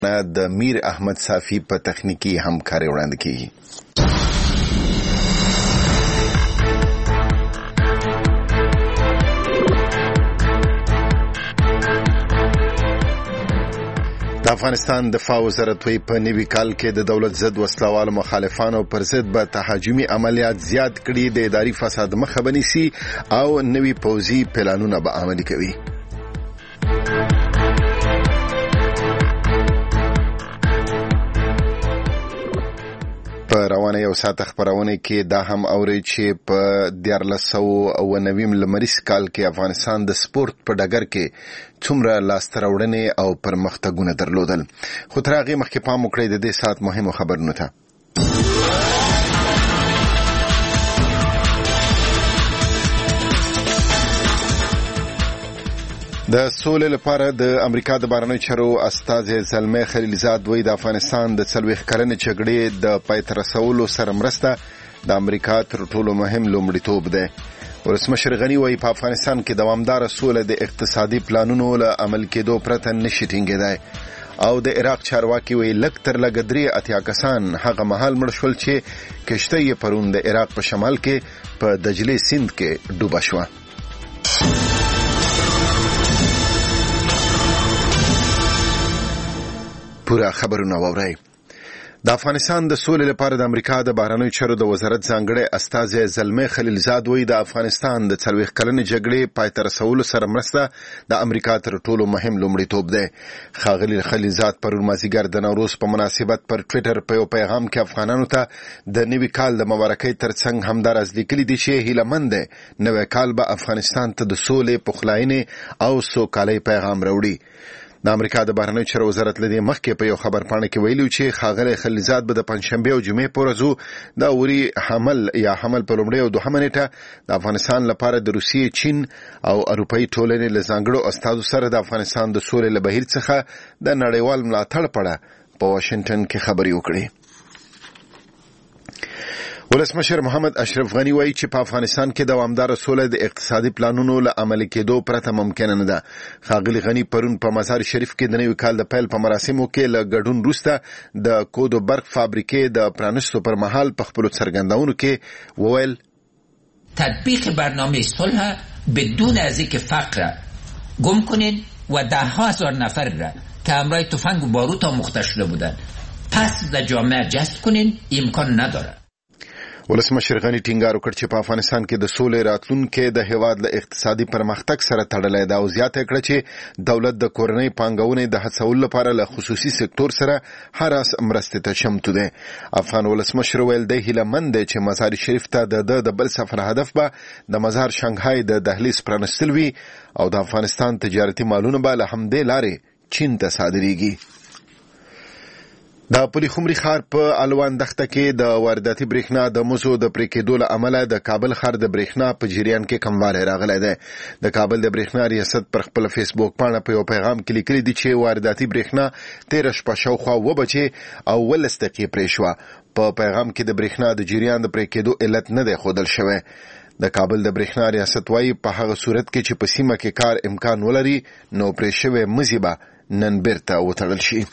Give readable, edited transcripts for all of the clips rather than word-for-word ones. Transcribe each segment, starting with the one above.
د میر احمد صافی په تخنیکی همکاري وړاندې کیږي. د افغانستان دفاع وزارت وی په نوي کال کې د دولت ضد وسلوالو مخالفانو پر ضد به تهاجمي عملیات زیات کړي، د اداري فساد مخه بنیسي او نوي پوځي پلانونه به عملي کوي. په روانه یو ساعت خبرونه کې دا هم اوري چې په 1490 لمریز کال کې افغانستان د سپورت په ډګر کې څومره لاستهراوړنې او پرمختګونه درلودل. خو تر هغې مخکې پام وکړئ د دې ساعت مهمو خبرونو ته. د سولې لپاره د امریکا د بهرنیو چارو استازي زلمه خلیلزاد وایي د افغانستان د 40 کلنې جګړې د پای ته رسولو سره مرسته د امریکا تر ټولو مهم لومړیتوب دی. ولسمشر غني وایي په افغانستان کې دوامداره سوله د اقتصادي پلانونو له عمل کېدو پرته نشي ټینګېدای او د عراق چارواکي وایي لږ تر لږه 83 کسان هغه مهال مړه شول چې کشته یې پرون د عراق په شمال کې په دجلې سیند کې ډوبه شوه. پورا خبرونه واورئ. د افغانستان د سولې لپاره د امریکا د بهرنیو چارو د وزارت ځانګړی استازی زلمه خلیلزاد وایي د افغانستان د 40 کلنې جګړې پای ته رسولو سره مرسته د امریکا تر ټولو مهم لومړیتوب دی. ښاغلي خلیلزاد پرون مازدیګر د نوروز په مناسبت پر ټویټر په یو پیغام کې افغانانو ته د نوي کال د مبارکۍ ترڅنګ همداراز لیکلي دي چې هیلهمند دی نوی کال به افغانستان ته د سولې، پخلاینې او سوکالۍ پیغام راوړي. د امریکا د بهرنیو چارو وزارت لدی مخکې په یو خبرپاڼه کې ویلي چې ښاغلی خلیلزاد به د پنځشنبه او جمعې په ورځو د اوري حمل په لومړۍ او دوهمه نیټه د افغانستان لپاره د روسیې، چین او اروپایي ټولنې له ځانګړو استازو سره د افغانستان د سولې له بهیر څخه د نړیوال ملاتړ په اړه په واشنګټن کې خبرې وکړې. ولسمشر محمد اشرف غني وایي چې په افغانستان کې دوامداره سوله د اقتصادي پلانونو له عملي کېدو پرته ممکنه نه ده. ښاغلي غني پرون په مزار شریف کې د نوي کال د پیل په مراسمو کې له ګډون وروسته د کود و برق فابریکې د پرانیستو پر مهال په خپلو څرګندونو کې وویل تطبیق برنامه صلح بدون از اینکه فقر گم کنین و ده ها هزار نفر را که همراه تفنگ و باروت آموخته شده بودند پس در جامعه جذب کنین امکان نداره. ولسمشر غني ټینګار وکړ چې په افغانستان کې د سولې راتلونکي د هیواد له اقتصادي پرمختګ سره تړلی دی او زیاته کړه چې دولت د کورنۍ پانګونې د هڅولو لپاره له خصوصي سکتور سره هر اس مرستې ته چمتو دی. افغان ولسمشر ویل دی هیلهمند دی چې مزار شریف ته د بل سفر هدف به د مزار شانګهای د دهلیز پرانستل وي او د افغانستان تجارتي مالونه به له همدې لارې چین ته صادریږي. د پلی خمري ښار په الوان دښته کې د وارداتي برېښنا د مزو د پرې کېدو له امله د کابل ښار د برېښنا په جریان کې کموالی راغلی دی. د کابل د برېښنا ریاست پر خپل فیسبوک پاڼه په یو پیغام کې لیکلي دي چې وارداتي برېښنا 13 شپه شاوخوا 2 بجې او 12 دقیقې پرې شوه. په پیغام کې د برېښنا د جریان د پرې کېدو علت نه دی ښودل شوی. د کابل د برېښنا ریاست وایي په هغه صورت کې چې په سیمه کې کار امکان ولري نو پرې شوی مزي به نن بیرته وتړل شي.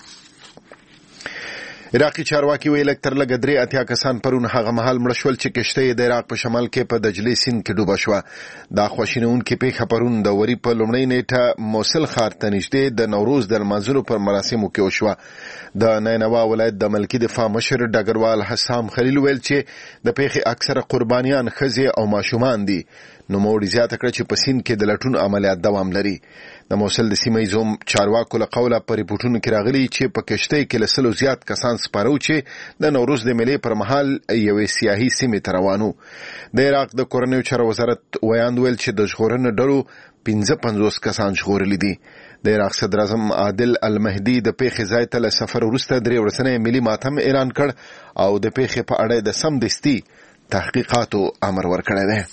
عراقي چارواکي ویل تر لږه 83 کسان پرون هغه مهال مړه شول چې کشته یې د عراق په شمال کې په دجلې سیند کې ډوبه شوه. دا خواشینونکې پیښه پرون د وري په لومړۍ نیټه موصل ښار ته نږدې د نوروز د لمانځلو پر مراسمو کې وشوه. د نینوا ولایت د ملکي دفاع مشر ډګروال حسام خلیل ویل چې د پیښې اکثره قربانیان ښځې او ماشومان دي. نو موړي زیاته کړه چې په سیند کې د لټون عملیات دوام لري. د موصل د سیمه ییزو چارواکو له قوله په ریپورټونو کې راغلي چې په کشتۍ کې له 100 زیات کسان سپارو چې د نوروز د میلې پر مهال یوې سیاحي سیمې ته روانو. د عراق د کورنیو چارو وزارت ویاند ویل چې د ژغورنې ډلو 55 کسان ژغورلي دي. د عراق صدر اعظم عادل المهدي د پیښې ځای ته له سفر وروسته 3 ورځنی ملي ماتم اعلان کړ او د پیښې په اړه د سمدستي تحقیقاتو امر ورکړی دی.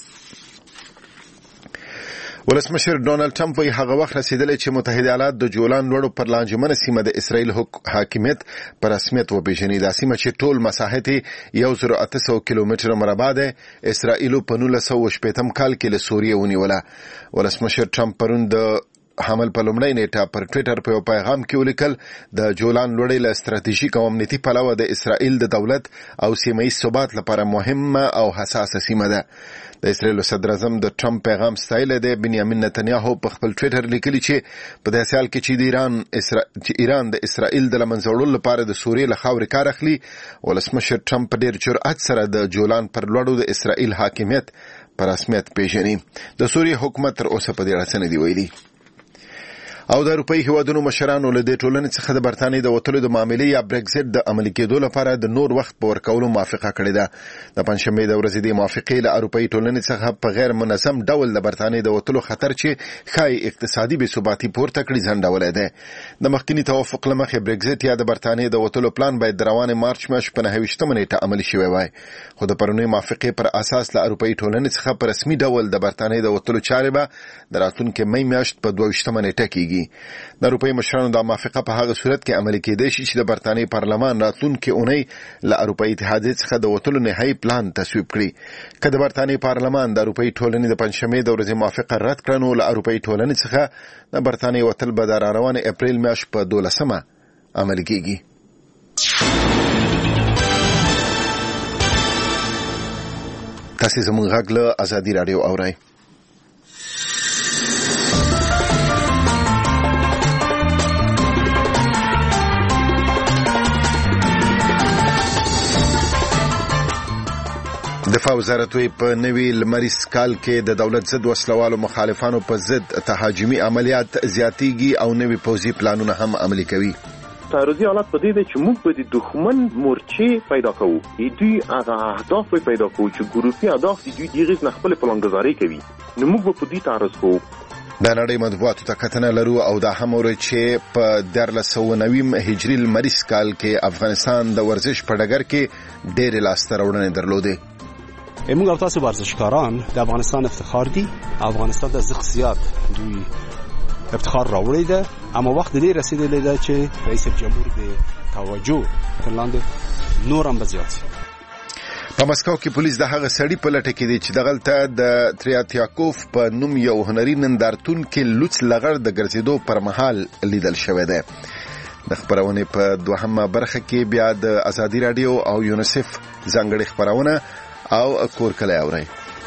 ولسمشر ډونالد ټرمپ وایي هغه وخت رسیدلی چې متحده ایالات د جولان لوړو پر لانجمنه سیمه د اسرائیل حاکمیت په رسمیت وپېژني. دا سیمه چې ټول مساحت 1800 کیلومتره مربع ده اسرائیل په 1980 کال کې له سوریې ونیوله. ولسمشر ټرمپ پرون د حمل په لومړۍ نیټه پر ټوئیټر په پیغام کې ولیکل د جولان لوړې له ستراتیژیک او امنیتي پلوه د اسرائیل د دولت او سیمه ییز ثبات لپاره مهمه او حساسه سیمه ده. د اسرائیل صدر اعظم د ټرمپ پیغام ستایل دی. بنیامین نتنیاهو په خپل ټوئیټر لیکلی چې په داسې حال کې چې ایران د اسرائیل د لمنځه وړلو لپاره د سوریې له خاورې کار اخلي، ولسمشر ټرمپ په ډېر جرأت سره د جولان پر لوړو د اسرائیل حاکمیت پر رسمیت پیژني. د سوریې حکومت تر اوسه په دې اړه څه نه دی ویلي. او د اروپאי هیوادونو مشرانو له دې ټولنې څخه د برتانیې د وتلو د معاملې یا برگزیټ د عملي کېدو لپاره د نور وخت په ورکولو موافقه کړې ده. د پنځشنبې د ورځې د موافقې له اروپאי ټولنې څخه په غیر منظم ډول د برتانیې د وتلو خطر چې ښایي اقتصادي بې ثباتي پورته کړي ځنډولی دی. د مخکینی توافق له مخې برگزیټ یا د برتانیې د وتلو پلان باید د روانې مارچ میاشتې په 29 نیټه عملي شوی وای، خو د پرونۍ موافقې پر اساس له اروپאי ټولنې څخه په رسمي ډول د برتانیې د وتلو چارې به د راتلونکي مې میاشت په 22 نیټه کېږي. د اروپאי مشرانو د موافقه په هغه صورت کې عملي کېدای شي چې د برتانیې پارلمان راتلونکي اونۍ له اروپאי اتحادیې څخه د وتلو نهایي پلان تصویب کړي. که د برتانیې پارلمان د اروپאי ټولنې د پنځشنبې د ورځې موافقه رد کړه، نو له اروپאי ټولنې څخه د برتانیې وتل به د راروانې اپریل میاشت په 12 عملي کېږي. تاسو زموږ غږ له ازادي رادیو اورئ. دفاع وزارت وی په نوي لمریز کال کې د دولت ضد وسلوالو مخالفانو په ضد تهاجمي عملیات زیاتېږي او نوي پوځي پلانونه هم عملي کوي. تعرضي حالت په دې چې موږ به د دښمن مورچې پیدا کوو، دوی هغه اهداف پیدا کوو چې ګروپي اهداف دوی دیغه نه خپل پلانګذاري کوي، نو موږ به په دې تعرض کوو. د نړۍ مطبوعاتو ته کتنه لرو او دا هم ورته چې په 1390 هجري لمریز کال کې افغانستان د ورزش په ډګر کې ډېر لاسته راوړنې درلودې. موږ او تاسو ورزشکاران د افغانستان افتخار دي. افغانستان د زغ زیات دوی افتخار راوړی ده، اما وخت دې رسیدلی ده چې رئیس جمهور د توجه تر لاندې نور هم زیات شي. په مسکو کې پولیس د هغه سړي په لټه کې دي چې دغلته د تریاتیاکوف په نوم یو هنري نندارتون کې لوڅ لغړ د ګرځېدو پر مهال لیدل شوی دی. د خبرونې په دوهمه برخه کې بیا د ازادي رادیو او یونیسف ځانګړي خبرونه او کور کلی اورئ.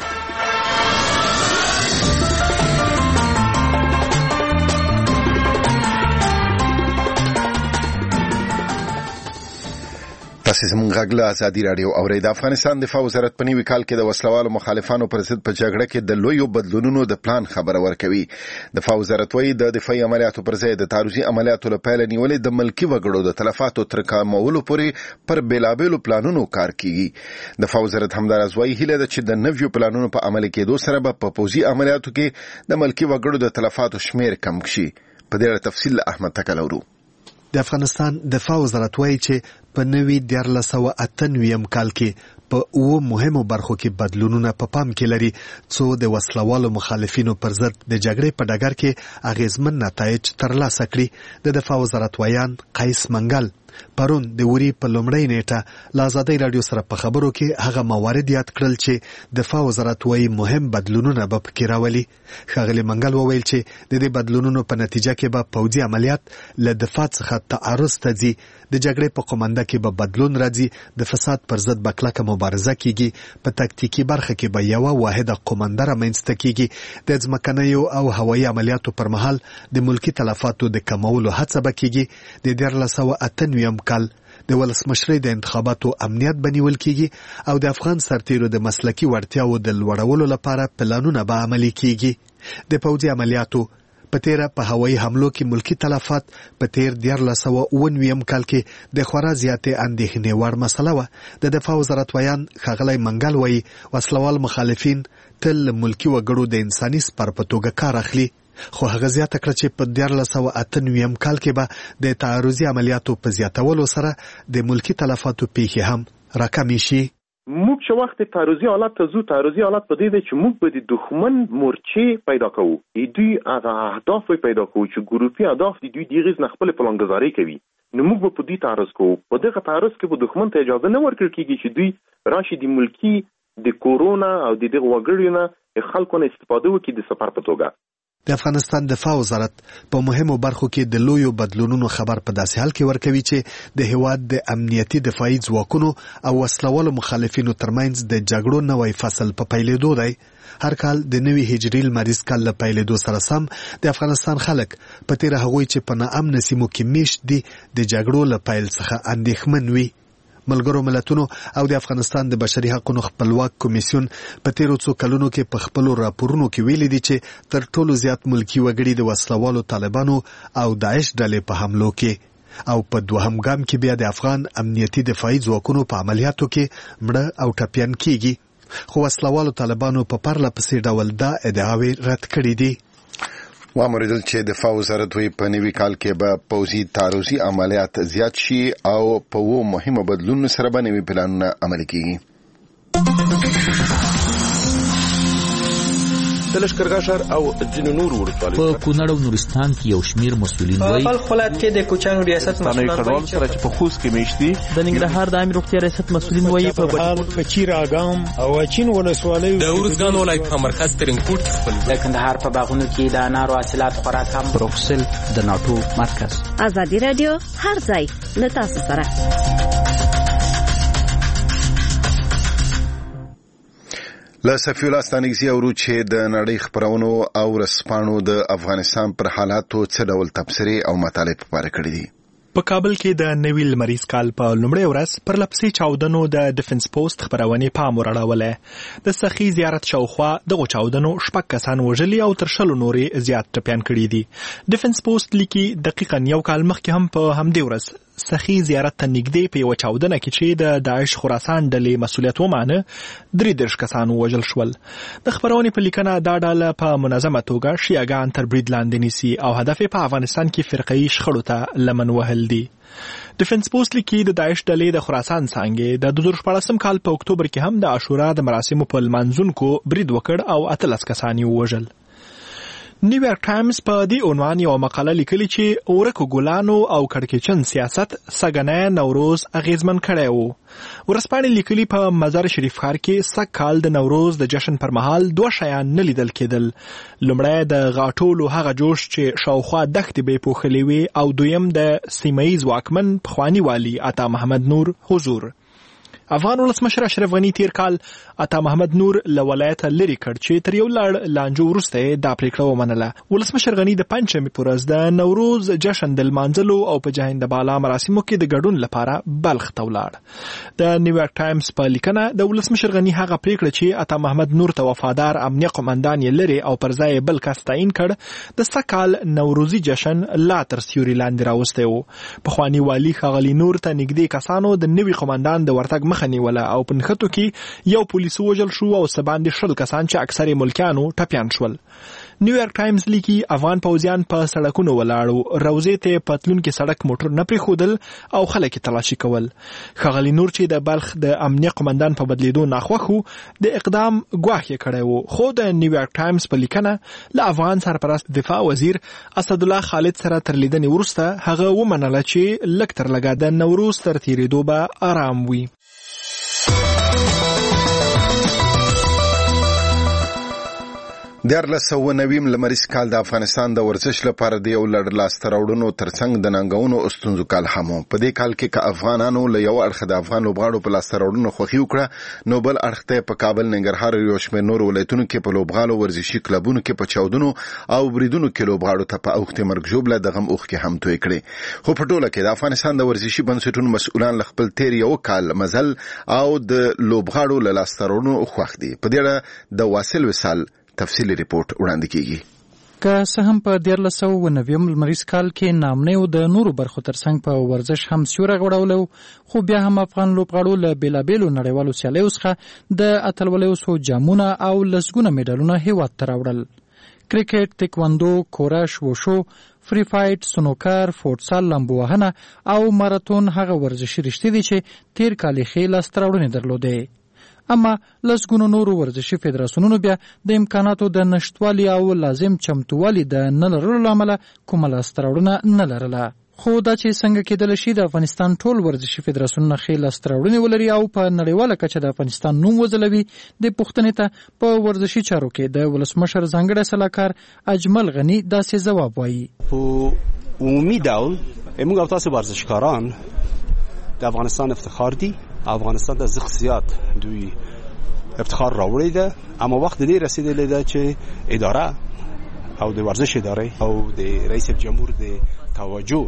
تاسو زموږ غږ له ازادي رادیو اورئ. د افغانستان دفاع وزارت په نوي کال کې د وسلوالو مخالفانو پر ضد په جګړه کې د لویو بدلونونو د پلان خبره ورکوي. دفاع وزارت وايي د دفاعي عملیاتو پر ځای د تعرضي عملیاتو لپاره نیولې د ملکی وګړو د تلفاتو تر کمولو پورې پر بیلابېلو پلانونو کار کیږي. دفاع وزارت همداراز وايي هیله ده چې د نویو پلانونو په عملي کېدو سره به په پوځي عملیاتو کې د ملکی وګړو د تلفاتو شمیر کم شي. په دې اړه تفصیل احمد تکلورو. د افغانستان دفاع وزارت وايي چې په نوي 1398 کال کې په اوه مهمو برخو کې بدلونونه په پام کې لري، څو د وسلوالو مخالفینو پر ضد د جګړې په ډګر کې اغیزمن نتایج ترلاسه کړي. د دفاع وزارت وایان قیس منګل پرون د وری په لومړۍ نیټه له ازادي رادیو سره په خبرو کې هغه موارد یاد کړل چې دفاع وزارت وايي مهم بدلونونه به پکې راولي. ښاغلي منګل وویل چې د دې بدلونونو په نتیجه کې به پوځي عملیات له دفاع څخه تعرض ته ځي، د جګړې په قومنده کې به بدلون راځي، د فساد پر ضد به کلکه مبارزه کیږي، په تکتیکي برخه کې به یوه واحده قومنده رامنځته کیږي، د ځمکنیو او هوایي عملیاتو پر مهال د ملکی تلفاتو د کمولو هڅه به کیږي. د 1398 کال د ولسمشرۍ د انتخاباتو امنیت بنیول کیږي او د افغان سرتیرو د مسلکی وړتیاو د لوړولو لپاره پلانونه به عملي کیږي. د پوځي عملیاتو په تیره په هوایي حملو کې ملکی تلفات په تیر 1399 کال کې د خورا زیاتې اندېښنې وړ مسله وه. د دفاع وزارت ویان ښاغلی منګل وایي وسلوال مخالفین تل ملکی وګړو د انساني سپر په توګه کار اخلي، خو هغه زیاته کړه چې په 1398 کال کې به د تعرضي عملیاتو په زیاتولو سره د ملکی تلفاتو پیښې هم راکمې شي. موږ چې وخت تعرضي حالت ته ځو، تعرضي حالت په دې دی چې موږ به د دښمن مورچې پیدا کوو، دوی هغه اهداف پیدا کوو چې ګروپي اهداف دوی دیغه نه خپل پلانګذاري کوي، نو موږ به په دې تعرض کوو. په دغه تعرض کې به دښمن ته اجازه نه ورکړل کېږي چې دوی راشي د ملکی د کورونا او د دغه وګړو نه خلکو نه استفاده وکړي د سفر په توګه. د افغانستان دفاع وزارت په مهمو برخو کې د لویو بدلونونو خبر په داسې حال کې ورکوي چې د هیواد د امنیتي دفاعي ځواکونو او وسلوالو مخالفینو ترمنځ د جګړو نوی فصل په پیلېدو دی. هر کال د نوي هجري لمریز کال له پیلېدو سره سم د افغانستان خلک په تېره هغوی چې په ناامنه سیمو کې میشت دي د جګړو له پیل څخه اندېښمن وي. ملګرو ملتونو او د افغانستان د بشري حقوقو خپلواک کمیسیون په تیرو څو کلونو کې په خپلو راپورونو کې ویلي دي چې تر ټولو زیات ملکی وګړي د وسلوالو طالبانو او داعش ډلې په حملو کې او په دوهم ګام کې بیا د افغان امنیتي دفاعي ځواکونو په عملیاتو کې مړه او ټپیان کیږي. خو وسلوالو طالبانو په پرله پسې ډول دا ادعاوې رد کړې دي. وامریدل چې دفاع وزارت وی په نوي کال کې به پوځي تعرضي عملیات زیات شي او په مهمه بدلون سره به نوي پلانونه عملي کیږي. د لشکرګاه ښار او ځینو نورو ولسوالیو په کونړ او نورستان کې یو شمیر مسؤلین وایي په خپلات کې د کوچانو ریاست مسؤلان وایي چې په خوست کې میشتي د ننګرهار د عامه روغتیا ریاست مسؤلین وایي په چیر اګام او چین ولسوالیو د ورزګان ولایت په مرکز ترنګپورټ کې خپل د کندهار په باغونو کې د انارو حاصلات خورا کم بروکسل د ناتو مرکز. ازادي رادیو هر ځای له تاسو سره. له صفي الله ستانګزي اورو چې د نړۍ خبرونو او رسپانو د افغانستان پر حالاتو څه ډول تبصرې او مطالب خبره کړې دي. په کابل کې د نوي لمریز کال په لومړۍ ورځ پر لپسې چاودنو د ډیفنس پوسټ خبرونه پام وراړوله. د سخي زیارت شاوخوا دغه چاودنو شپږ کسان وژلي او تر شلو نورې زیات ټپیان کړي دي. ډیفنس پوسټ لیکي دقیقاً یو کال مخکې هم په همدې ورځ سخي زیارت ته نږدې په یو چاودنه کې چې د داعش خراسان ډلې مسؤلیت ومانه 33 کسان وژل شول. د خبرونې په لیکنه دا ډله په منظمه توګه شیعاګان تر برید لاندې نیسي او هدف په افغانستان کې فرقه‌ایي شخړو ته لمن وهل دي. ډیفنس پوسټ لیکي د داعش ډلې د خراسان څانګې د 2014 کال په اکتوبر کې هم د عاشورا د مراسمو په لمانځونکو برید وکړ او 18 کسان یې وژل. نیویارک ټایمز په دې عنوان یو مقاله لیکلي چې اورکو ګلانو او کړکېچن سیاست سګنه نوروز اغیزمن کړی وو. ورسپانې لیکلي په مزار شریف ښار کې سږ کال د نوروز د جشن پر مهال دوه شیان نه لیدل کېدل. لومړی د غاټولو هغه جوش چې شاوخوا دښتې به پوښلې وي او دویم د سیمه‌ییز واکمن پخواني والي عطا محمد نور حضور. افغان ولسمشر اشرف غنی تیر کال عطا محمد نور له ولایته لرې کړ چې تر یو لړ لانجو وروسته دا پریکړه ومنله. ولسمشر غنی د پنجشنبې په ورځ د نوروز جشن د لمانځلو او په جهیند بالا مراسمو کې د ګډون لپاره بلخ ته ولاړ. د نیویارک ټایمز په لیکنه د ولسمشر غنی هغه پریکړه چې عطا محمد نور ته وفادار امنیه قومندان یې لري او پر ځای بل کس تعیین کړ د سکال نوروزي جشن لا تر سیوري لاندې راوستی و. پخواني والي ښاغلي نور ته نږدې کسانو د نوي قومندان د ورتګ خنیوله او په نښتو کې یو پولیس وژل شو او سباندې شل کسان چې اکثر ملکیانو ټپیان شول. نیویارک ټایمز لیکي افغان پوځیان په سړکونو ولاړو، روضې ته پتلون کې سړک موټر نه پریښودل او خلک تلاشي کول. ښاغلي نور چې د بلخ د امنیه قومندان په بدلیدو ناخوښ و د اقدام ګواښ یې کړی و. خو د نیویارک ټایمز په لیکنه له افغان سرپرست دفاع وزیر اسدالله خالد سره تر لیدنې وروسته هغه ومنله چې لږ تر لږه د نوروز تر تېرېدو به آرام وي. د 1490 لمریز کال د افغانستان د ورزش لپاره د یو لړ لاسته راوړنو ترڅنګ د ننګونو او ستونزو کال هم په دې کال کې که افغانانو له یو اړخه د افغان لوبغاړو په لاسته راوړنو خوښي وکړه، نو بل اړخ ته په کابل، ننګرهار او یو شمېر نورو ولایتونو کې په لوبغاړو ورزشي کلبونو کې په چاودنو او بریدونو کې لوبغاړو ته په اوښتې مرګ ژوبله د غم اوښکې هم توی کړې. خو په ټوله کې د افغانستان د ورزشي بنسټونو مسؤلان له خپل تیر یو کال مزل او د لوبغاړو له لاسته راوړنو خوښ دي. په دې اړه د واصل وصال تفصیلی ریپورت وړاندې کیږي. که څه هم په 1490 لمریز کال کې نامنیو د نورو برخو ترڅنګ په ورزش هم سیوری غوړولو، خو بیا هم افغان لوبغاړو له بیلابیلو نړیوالو سیالیو څخه د اتلولیو څو جامونه او لسګونه میډالونه هیواد ته راوړل. کرکټ، تکواندو، کورش، وشو، فری فایټ، سنوکر، فوټسال، لامبو وهنه او ماراتون هغه ورزشي رشتې دي چې تیر کال یې ښې لاسته راوړنې درلودې. اما لسګونو نورو ورزشي فدراسیونونو بیا د امکاناتو د نشټوالي او لازم چمتووالي د نه لرلو له امله کومه لاسته راوړنه نه لرله. خو دا چې څنګه کېدل شي د افغانستان ټول ورزشي فدراسیونونه ښې لاسته راوړنې ولري او په نړیواله کچه د افغانستان نوم وځلوي، د پوښتنې ته په ورزشي چارو کې د ولسمشر ځانګړی سلاکار اجمل غني داسې ځواب وایي. په عمومي ډول موږ او تاسو ورزشکاران د افغانستان افتخار دي. افغانستان د زغ زیات دوی افتخار راوړی ده، اما وخت دې رسیدلی ده چې اداره او د ورزش اداره او د رئیس جمهور د توجه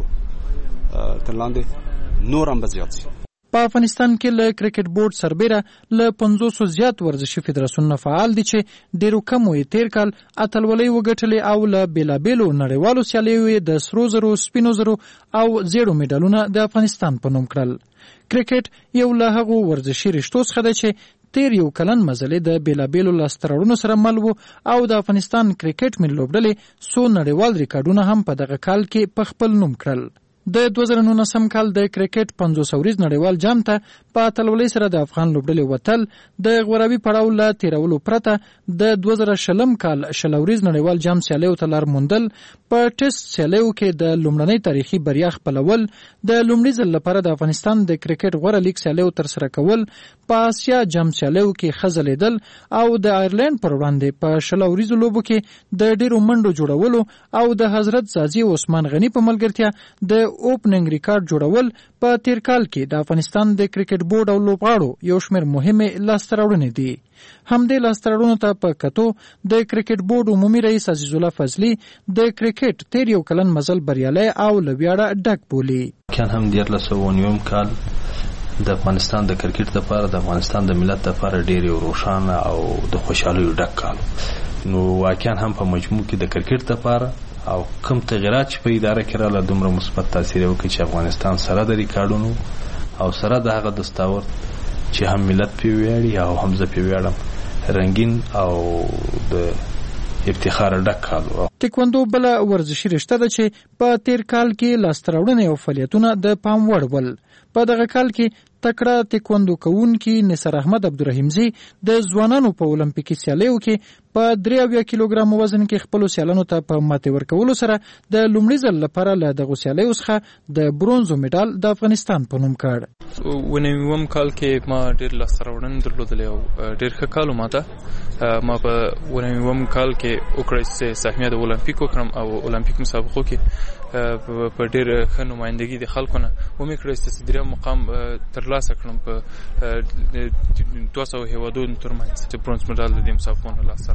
تر لاندې نور هم زیات شي. په افغانستان کې له کرکټ بورډ سربېره له 500 زیات ورزشي فدراسیونونه فعال دي چې ډېرو کمو یې تیر کال اتلولۍ وګټلې او له بېلابېلو نړیوالو سیالیو یې د سرو زرو، سپینو زرو او زیړو میډالونه د افغانستان په نوم کړل. کرکټ یو له هغو ورزشي رشتو څخه ده چې تیر یو کلن مزلې د بېلابېلو لاسته راوړنو سره مل و او د افغانستان کرکټ ملي لوبډلې څو نړیوال ریکارډونه هم په دغه کال کې په خپل نوم کړل. د 2019 کال د کرکټ 500 ورځ نړیوال جام ته په اتلولۍ سره د افغان لوبډلې وتل د غوراوي پړاو له تیرولو پرته د 2020 کال شلوريز نړیوال جام سیالیو ته لار موندل، په ټیسټ سیالیو کې د لومړنۍ تاریخي بریا خپلول، د لومړي ځل لپاره د افغانستان د کرکټ غوره لیګ سیالیو ترسره کول، په آسیا جام سیالیو کې خزلیدل او د آیرلند پر وړاندې په شلوريزو لوبو کې د ډیرو منډو جوړولو او د حضرت زازي عثمان غني په ملګرتیا د اوپننګ ریکارډ جوړول په تیر کال کې د افغانستان د کرکټ بورډ او لوبغاړو یو شمېر مهمې لاسته راوړنې دي. همدې لاسته راوړنو ته په کتو د کرکټ بورډ عمومي رئیس عزیز الله فضلي د کرکټ تیر یو کلن مزل بریالی او له ویاړه ډک بولي. کان هم 1990 کال د افغانستان د کرکټ لپاره د افغانستان د ملت لپاره ډېر یو روښانه او د خوشحالیو ډک کال. نو واقعا هم په مجموع کې د کرکټ لپاره او کوم تغیرات چې په اداره کې رااله دومره مثبت تاثیر وکړي چې افغانستان سره د ریکارډونو او سره د هغه دستاورد چې هم ملت پې ویاړي او هم زه پې ویاړم رنګین او د افتخار ډک کال. تکواندو بله ورزشي رشته ده چې په تیر کال کې لاسته راوړنې او فعالیتونه د پام وړ ول. په دغه کال کې تکړه تکواندو کوونکي نثار احمد عبدالرحیمزي د ځوانانو په اولمپیکي سیالیو کې په 83 کیلوګرام وزن کې خپل سیالانو ته په ماتې ورکولو سره د لومړي ځل لپاره له دغه سیالیو څخه د برونزو میډال د افغانستان په نوم کړ. ونیوم کال کې ما ډېر لاسته راوړنې درلودلې او ډېر ښه کال ماته ما په ونیوم کال کې وکړی چې سهمیه د اولمپیک وکړم او اولمپیک مسابقو کې په ډېر ښه نمایندګي د خلکو نه ومې کړی چې درېیم مقام ترلاسه کړم په 200 هیوادونو ترمنځ چې برونز میډال د دې مسابقو نه لاسته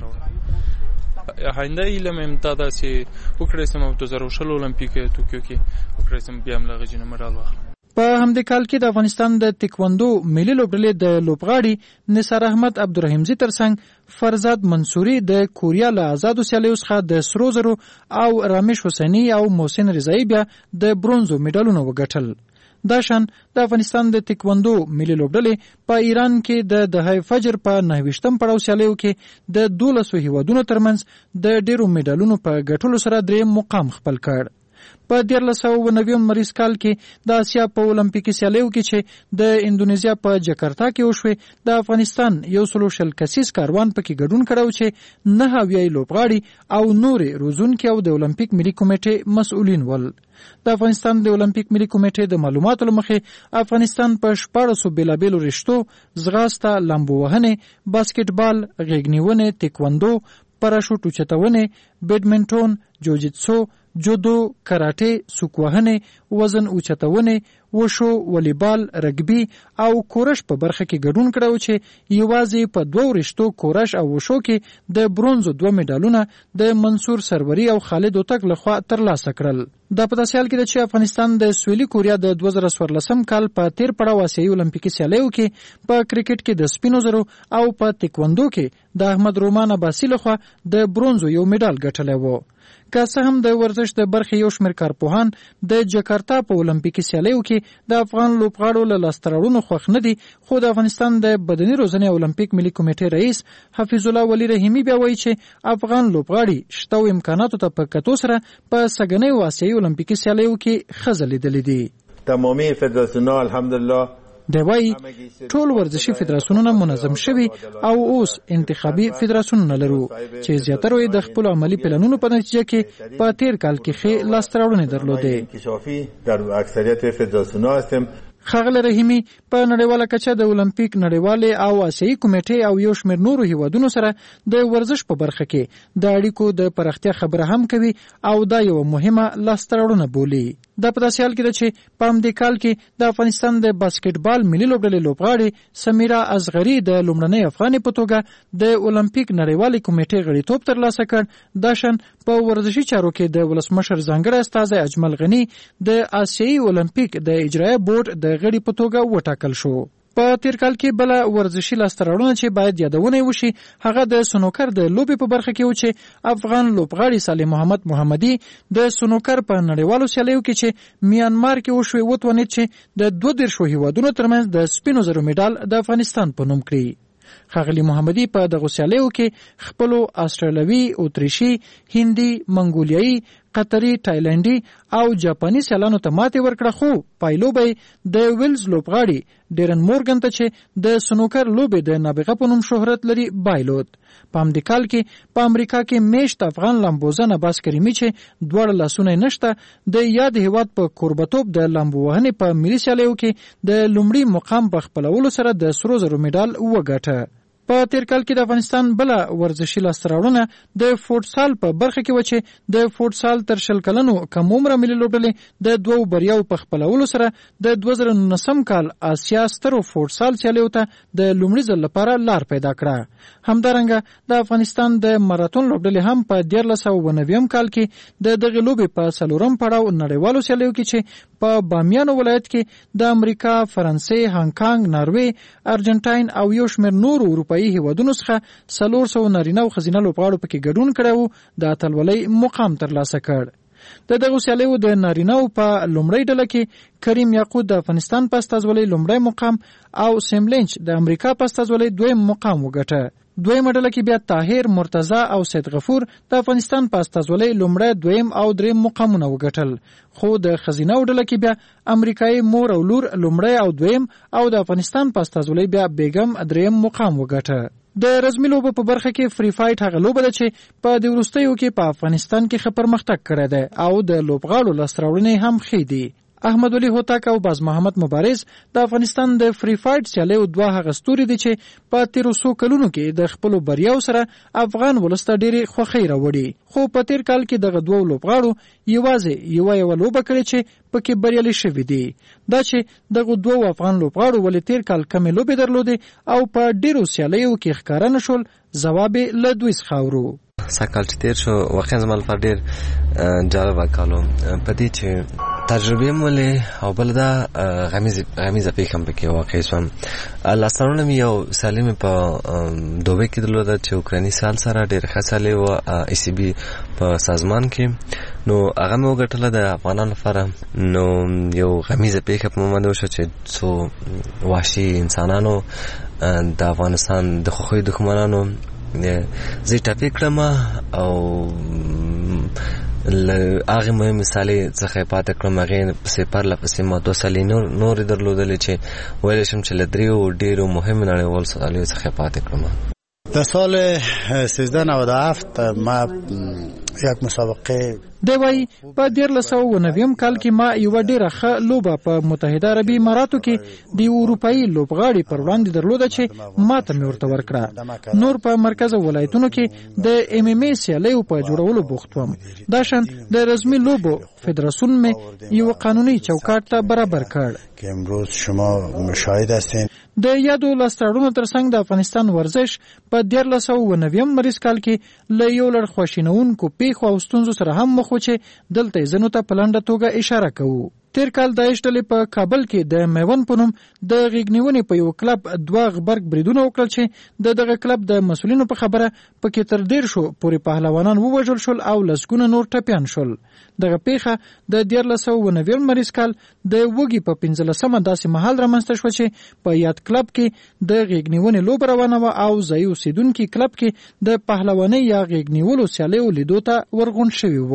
راوړم. آینده هیله مې دا ده چې وکړی شم په 2020 اولمپیک توکیو کې وکړی شم بیا هم له هغې جینه میډال واخلم. په همدې کال کې د افغانستان د تکواندو ملي لوبډلې د لوبغاړي نثار احمد عبدالرحیمزي ترڅنګ فرزاد منصوري د کوریا له آزادو سیالیو څخه د سرو زرو او رامیش حسیني او محسن رضایي بیا د برونزو میډالونه وګټل. دا شان د افغانستان د تکواندو ملي لوبډلې په ایران کې د دهه فجر په 29م پړاو سیالیو کې د 12 هیوادونو ترمنځ د ډیرو میډالونو په ګټلو سره درېیم مقام خپل کړ. په 1990 مریض کال کې د آسیا په اولمپیکي سیالیو کې چې د اندونیزیا په جکارتا کې وشوې د افغانستان یو سلو شل کسیز کاروان پکې ګډون کړو چې 9 اویايي لوبغاړي او نورې روزونکي او د اولمپیک ملي کمیټې مسؤلین ول. د افغانستان د اولمپیک ملي کمیټې د معلوماتو لمخې افغانستان په 1400 بیلابیلو رشتو زغاسته، لامبو وهنې، باسکټبال، غېږنیونې، تکواندو، پراشوټ اوچتونې، بیډمنټون، جوجیتسو، جودو، کراټې، سوک وهنې، وزن اوچتونې، وشو، والیبال، رګبي او کورش په برخه کې ګډون کړو چې یوازې په 2 رشتو کورش او وشو کې د برونزو 2 میډالونه د منصور سروري او خالد اوتک لخوا ترلاسه کړل. دا په داسې حال کې ده چې افغانستان د سویلي کوریا د 2014 کال په تیر پړاو آسیایي اولمپیکي سیالیو کې په کرکټ کې د سپینو زرو او په تکواندو کې د احمد رومان عباسي لخوا د برونزو یو میډال ګټلی و. که څه هم د ورزش د برخې یو شمېر کارپوهان د جکارتا په اولمپیکي سیالیو کې د افغان لوبغاړو له لاسته راوړنو خوښ نه دي، خو د افغانستان د بدني روزنې اولمپیک ملي کمیټې رئیس حفیظ الله ولی رحیمي بیا وایي چې افغان لوبغاړي شته او امکاناتو ته په کتو سره په سږنیو آسیایي اولمپیکي سیالیو کې ښه ځلېدلي دي. تمامی فدراسیون‌ها الحمدلله دی وایي ټول ورزشي فدراسیونونه منظم شوي او اوس انتخابي فدراسیونونه لرو چې زیاتره یې د خپل عملی پلانونو په نتیجه کې په تیر کال کې ښې لاسته راوړنې درلودې. ښاغلی رحیمي په نړیواله کچه د اولمپیک نړیوالې او آسیایي کمیټې او یو شمېر نورو هیوادونو سره د ورزش په برخه کې د اړیکو د پراختیا خبره هم کوي او دا یوه مهمه لاسته راوړنه بولي. دا په داسې حال کې ده چې په همدې کال کې د افغانستان د باسکټبال ملي لوبډلې لوبغاړې سمیرا اصغري د لومړنۍ افغانې په توګه د اولمپیک نړیوالې کمیټې غړیتوب ترلاسه کړ. دا شان په ورزشي چارو کې د ولسمشر ځانګړی استازی اجمل غني د آسیایي اولمپیک د اجرایه بورډ د غړي په توګه وټاکل شو. په تیر کال کې بل ورزشي لاسته راوړنه چې باید یادونه وشي هغه د سنوکر د لوبې په برخه کې و چې افغان لوبغاړي صالح محمد محمدي د سنوکر په نړیوالو سیالیو کې چې میانمار کې وشوي وتوانید چې د 22 هیوادونو ترمنځ د سپینو زرو میډال د افغانستان په نوم کړي. ښاغلي محمدي په دغه سیالیو کې خپلو آسترالیوي، اتریشي، هندي، منګولیایي، قطري، تایلنډي او جاپاني سیالانو ته ماتې ورکړه، خو پایلوبه د ویلز لوبغاړي ډیرن مورګن ته چې د سنوکر لوبې د نابغه په نوم شهرت لري بایلود. په همدې کال کې په امریکا کې میشت افغان لامبوزن عباس کریمي چې دواړه لاسونه نشته د یاد هیواد په کوربتوب د لامبو وهنې په ملي سیالیو کې د لومړي مقام په خپلولو سره د سرو زرو میډال وګټه. په تیر کال کې د افغانستان بل ورزشي لاسته راوړنه د فوټسال په برخه کې و چې د فوټسال تر 20 کلنو کم عمره ملي لوبډلې د 2 بریاو په خپلولو سره د 2019 کال آسیا سترو فوټسال سیالیو ته د لومړي ځل لپاره لار پیدا کړه. همدارنګه د افغانستان د ماراتون لوبډلې هم په 1990 کال کې د دغه لوبې په 4م پړاو نړیوالو سیالیو کې چې په بامیان ولایت کې د امریکا، فرانسې، هانګ کانګ، ناروې، ارجنټاین او یو شمېر نورو اروپایي هیوادونو څخه 400 نارینه او ښځینه لوبغاړو پکې ګډون کړی و د اتلولۍ مقام ترلاسه کړ. د دغو سیالیو د نارینه‌و په لومړۍ ډله کې کریم یاقوت د افغانستان په استازولۍ لومړی مقام او سیم لینچ د امریکا په استازولۍ دویم مقام وګټه. دویمه ډله کې بیا طاهر، مرتضی او سید غفور د افغانستان په استازولۍ لومړی، دویم او دریم مقامونه وګټل. خو د ښځینه‌و ډله کې بیا امریکایي مور او لور لومړی او دویم او د افغانستان په استازولۍ بیا بیګم دریم مقام وګټه. د رزمي لوبو په برخه کې فری فایټ هغه لوبه ده چې په د وروستیو کې په افغانستان کې ښه پرمختګ کړی دی او د لوبغاړو لاسته راوړنې هم ښې دي. احمد ولي هوتک او باز محمد مبارز د افغانستان د فری فایټ سیالیو دوه هغه ستوري دي چې په 1300 کلونو کې د خپل بریاو سره افغان ولسته ډېری خوښۍ راوړي. خو په تیر کال کې دغه دوه لوبغاړو یوازې یو لوبه کړې چې پکې بریالي شوي دي. دا چې دغه دوه افغان لوبغاړو ولې تیر کال کمې لوبې درلودې او په ډېرو سیالیو کې ښکاره نه شول، ځواب یې له دوی څخه اورو. سږکال چې تیر شو واقعا زما لپاره ډېر جالبه کال و په دې چې تجربې مې ولې او بله دا غمیزه پېښه هم پکې واقع شوم. لاسته راوړنه مې یو سیالي مې په دوبۍ کې درلوده چې اوکرایني سیال سره ډېره ښه سیالي وه ای سی بي په سازمان کې، نو هغه مې وګټله د افغانانو لپاره. نو یو غمیزه پېښه په ما باندې وشوه چې څو وحشي انسانانو د افغانستان د خوښیو دښمنانو زه ټاپې کړم او هغې مهمې سالې څخه یې پاته کړم. هغې پسې پرله پسې ما 2 سالې نورې درلودلې چې ویلی شم چې له 3 ډېرو مهمو نړیوالو سالیو څخه یې پاته کړم. در سال 1397 ما یک مسابقه دی وایي په 1990 کال کې ما یوه ډېره ښه لوبه په متحده عربي اماراتو کې د اروپایي لوبغاړي پر وړاندې درلوده چې ماته مې ورته ورکړه. نور په مرکزي ولایتونو کې د ام ام ای سیالیو په جوړولو بوخت وم. دا شان د رزمي لوبو فدراسیون مې یو قانوني چوکاټ ته برابر کړ که امروز شما مشاهد هستین. د یادو لاسته راوړنو ترڅنګ د افغانستان ورزش په 1990 مریض کال کې له یو لړ خواشینونکو پیښو او ستونزو سره هم مخ و چې دلته یې ځینو ته په لنډه توګه اشاره کوو. تیر کال داعش ډلې په کابل کې د میوند په نوم د غېږنیونې په یو کلب 2 غبرګ بریدونه وکړل چې د دغه کلب د مسؤلینو په خبره پکې تر 150 پورې پهلوانان ووژل شول او لسګونه نور ټپیان شول. دغه پیښه د 1990 مریض کال د وږي په 15مه داسې مهال رامنځته شوه چې په یاد کلب کې د غېږنیونې لوبه روانه وه او ځایي اوسېدونکي کلب کې د پهلوانۍ یا غېږنیولو سیالیو لیدو ته ورغونډ شوي وو.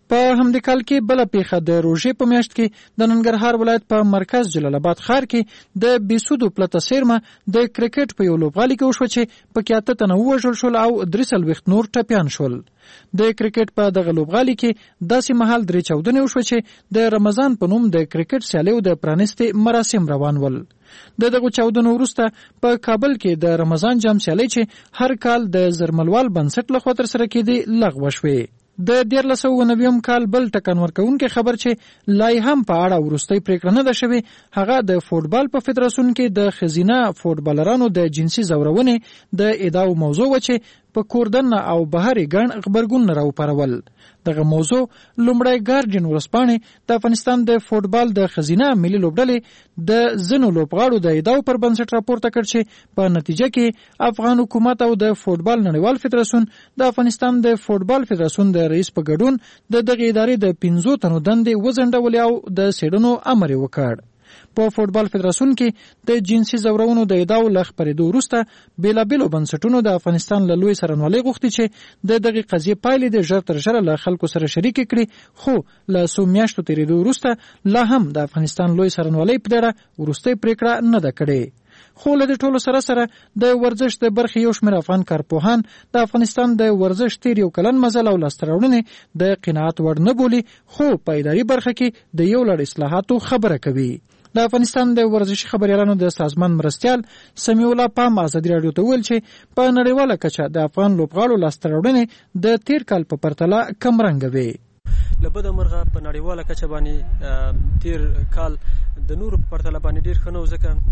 په همدې کال کې بل پیښه د روژې په میاشت کې د ننګرهار ولایت په مرکز جلال آباد ښار کې د بیسودو پلته سیرمه د کرکټ په یو لوبغالي کې وشوه چې په کې 8 تنه ووژل شول او 43 نور ټپیان شول. د کرکټ په دغه لوبغالي کې داسې مهال 3 چاودنې وشوه چې د رمضان په نوم د کرکټ سیالیو د پرانیستي مراسم روان ول. دغه چاودنو وروسته په کابل کې د رمضان جام سیالي چې هر کال د زرملوال بنسټ له خوا ترسره کېدې لغوه شوې. د 1990 کال بل ټکان ورکوونکي خبر چې لای هم په اړه ورستۍ پریکړه نه ده شوې هغه د فوټبال په فدراسیون کې د خزینه فوټبالرانو د جنسي زورونې د ادعاو موضوع و چې په کوردن او بهري ګڼ خبرګون راوپارول. دغه موضوع لومړی ګارډین ورسپانې د افغانستان د فوټبال د خزینه ملي لوبډلې د زنو لوبغاړو د ادعاو پر بنسټ راپورته کړ چې په نتیجه کې افغان حکومت او د فوټبال نړیوال فدراسیون د افغانستان د فوټبال فدراسیون د رئیس په ګډون د دغه ادارې د 15 تنو دندې وزنډولې او د سیډونو امر وکړ. په فوټبال فدراسیون کې د جنسي زورونو د ادعاو لخ پرېدو وروسته بیلابیلو بنسټونو د افغانستان له لوی سرنوالۍ غوښتي چې د دغه قضیې پایلې د ژر تر ژره له خلکو سره شریک کړي خو له څو میاشتو تېرېدو وروسته لا هم د افغانستان لوی سرنوالۍ په اړه وروستۍ پریکړه نه ده کړې. خو له دې ټولو سره د ورزش د برخې یو شمېر افغان کارپوهان د افغانستان د ورزش تیر یو کلن مزل او لاسته راوړنې د قناعت وړ نه بولي خو په اداري برخه کې د یو لړ اصلاحاتو خبره کوي. د افغانستان د ورزشي خبريالانو د سازمان مرستيال سمیع الله پام ازادي رادیو ته ویل چې په نړیواله کچه د افغان لوبغاړو لاسته راوړنې د تیر کال په پرتله کم رنګ وي. لبد مرغه په نړیواله کچه باندې تیر کال د نور په پرتله باندې ډیر ښه نو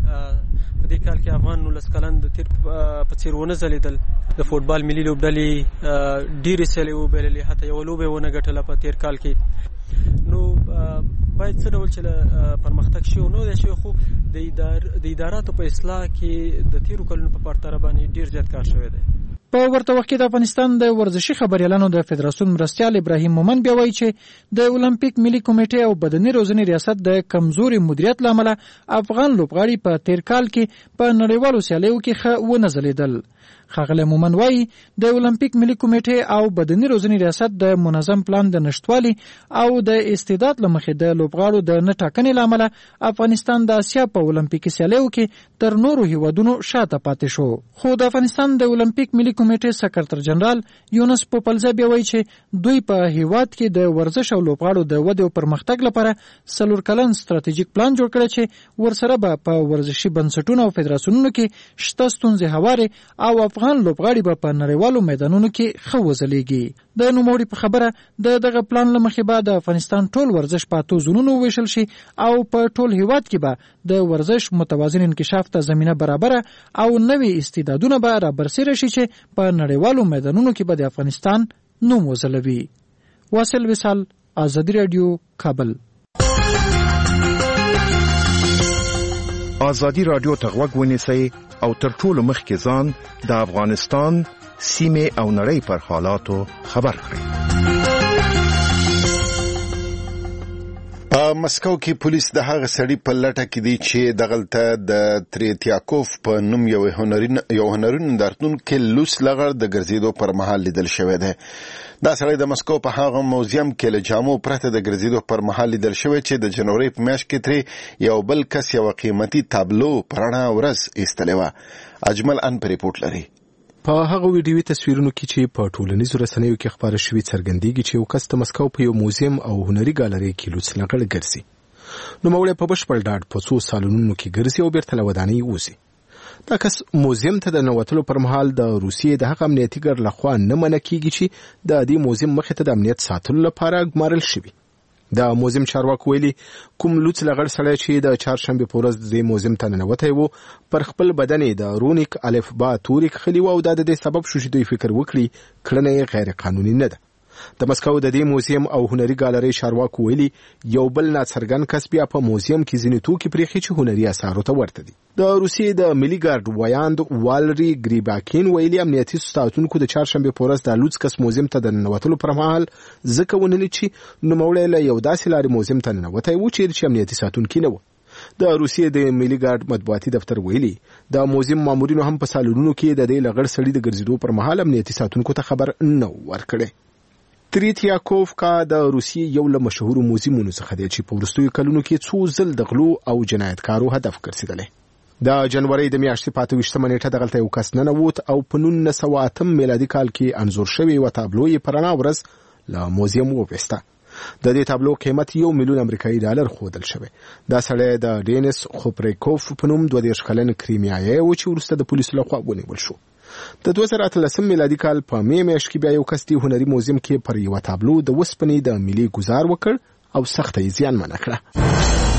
ځکه په دې کال کې افغان 19 کلن د تیر په څیر ونه ځلیدل. د فوټبال ملي لوبډلې ډیرې سیالۍ وبایللې حتی یو لوبه ونه ګټله په تیر کال کې. نو باید څه ډول چې پرمختګ شي او نو د شي خو د اداراتو په اصلاح کې د تیرو کلونو په پرتله باندې ډیر زیات کار شوی دی. په ورته وخت کې د افغانستان د ورزشي خبريالانو د فدراسیون مرستيال ابراهیم مومن بیا وایي چې د اولمپیک ملي کمیټې او بدني روزنې ریاست د کمزوري مدیریت لامل افغان لوبغاړي په تیر کال کې په نړیوالو سیالیو کې ښه ونه ځلیدل. ښاغلی مومن وایي د اولمپیک ملي کمیټې او بدني روزنې ریاست د منظم پلان د نشټوالي او د استعداد له مخې د لوبغاړو د نه ټاکنې لامل افغانستان د اسیا په اولمپیکي سیالیو کې تر نورو هیوادونو شاته پاتې شو. خو د افغانستان د اولمپیک ملي کمیټې سکرټر جنرال یونس پوپلزا بیا وایي چې دوی په هیواد کې د ورزش او لوبغاړو د ودې او پرمختګ لپاره 4 کلن ستراتیژیک پلان جوړ کړی چې ورسره به په ورزشي بنسټونو او فدراسیونونو کې شته ستونزې هوارې او افغان لوبغاړي به په نړیوالو میدانونو کې ښه وځلیږي. د نوموړي په خبره دغه پلان له مخې به د افغانستان ټول ورزش په 8 زونونو وویشل شي او په ټول هیواد کې به د ورزش متوازن انکشاف ته زمینه برابره او نوې استعدادونه به رابرسېره شي چې په نړیوالو میدانونو کې به د افغانستان نوم وځلوي. واصل وصال، ازادي رادیو، کابل. ازادي رادیو ته غوږ ونیسئ او تر ټولو مخکې ځان د افغانستان سیمې او نړۍ پر حالاتو خبر کړئ. په مسکو کې پولیس د هغه سړي په لټه کې دي چې دغلته د تریتیاکوف په نوم یو هنري نندارتونکي لوس لغړ د ګرځېدو پر مهال لیدل شوی دی. دا سړی د مسکو په هغه موزیم کې له جامو پرته د ګرځېدو پر مهال لیدل شوی چې د جنوري په میاشت کې ترې یو بل کس یو قیمتي تابلو په رڼا ورځ ایستلې وه. اجمل ان په ریپورټ لري. په هغه ویډیوي تصویرونو کې چې په ټولنیزو رسنیو کې خبره شوې څرګندېږي چې یو کس د مسکو په یو موزیم او هنري ګالري کې لوڅ لغړ ګرځي. نوموړی په بشپړ ډاډ په څو سالونونو کې ګرځي او بیرته له ودانۍ وځي. دا کس موزیم ته د ننوتلو پر مهال د روسیې د هغه امنیتي ګارد لخوا نه منع کیږي چې د دې موزیم مخې ته د امنیت ساتلو لپاره ګمارل شوي. د موزیم چارواکو ویلي کوم لوڅ لغړ سړی چې د چهارشنبې په ورځ د موزیم ته ننوتی و پر خپل بدن د رونیک الفبا توري کښلي و او دا د دې سبب شو چې دوی فکر وکړي کړنه یې غیر قانوني نه ده. د مسکو د دې موزیم او هنري ګالري چارواکو ویلي یو بل ناڅرګند کس بیا په موزیم کې ځینې توکي پرېښي چې هنري اثارو ته ورته دي. د روسیې د ملي ګارد ویاند والري ګریباکین ویلي امنیتي ساتونکو د چهارشنبې په ورځ د لوڅ کس موزیم ته د ننوتلو پر مهال ځکه ونلید چې نوموړی له یو داسې لارې موزیم ته ننوتی و چې امنیتي ساتونکي نه و. د روسیې د ملي ګارد مطبوعاتي دفتر ویلي د موزیم مامورینو هم په سالونونو کې د دې لغړ سړي د ګرځېدو پر مهال امنیتي ساتونکو ته خبر نه ورکړی. تریتیاکوف د روسیې یو له مشهورو موزیمونو څخه دی چې په وروستیو کلونو کې څو ځل د غلو او جنایتکارو هدف ګرځېدلی. د جنوري د میاشتې 25 نیټه دغلته یو کس ننوت او په 1908 میلادي کال کې انځور شوی و تابلو یې په رڼا ورځ له موزیم وویسته. د دې تابلو قیمت 1 میلیون امریکایي ډالر ښودل شوی. دا سړی د ډینیس خوپریکوف په نوم 22 کلن کریمیایی و چې وروسته د پولیسو لخوا ونیول شو. د 2013 میلادي کال په میاشت کې بیا یو کس د هنري موزیم کې پر یو تابلو د وسپنې د ملي ګزار وکړ او سخته یې زیانمنه کړه.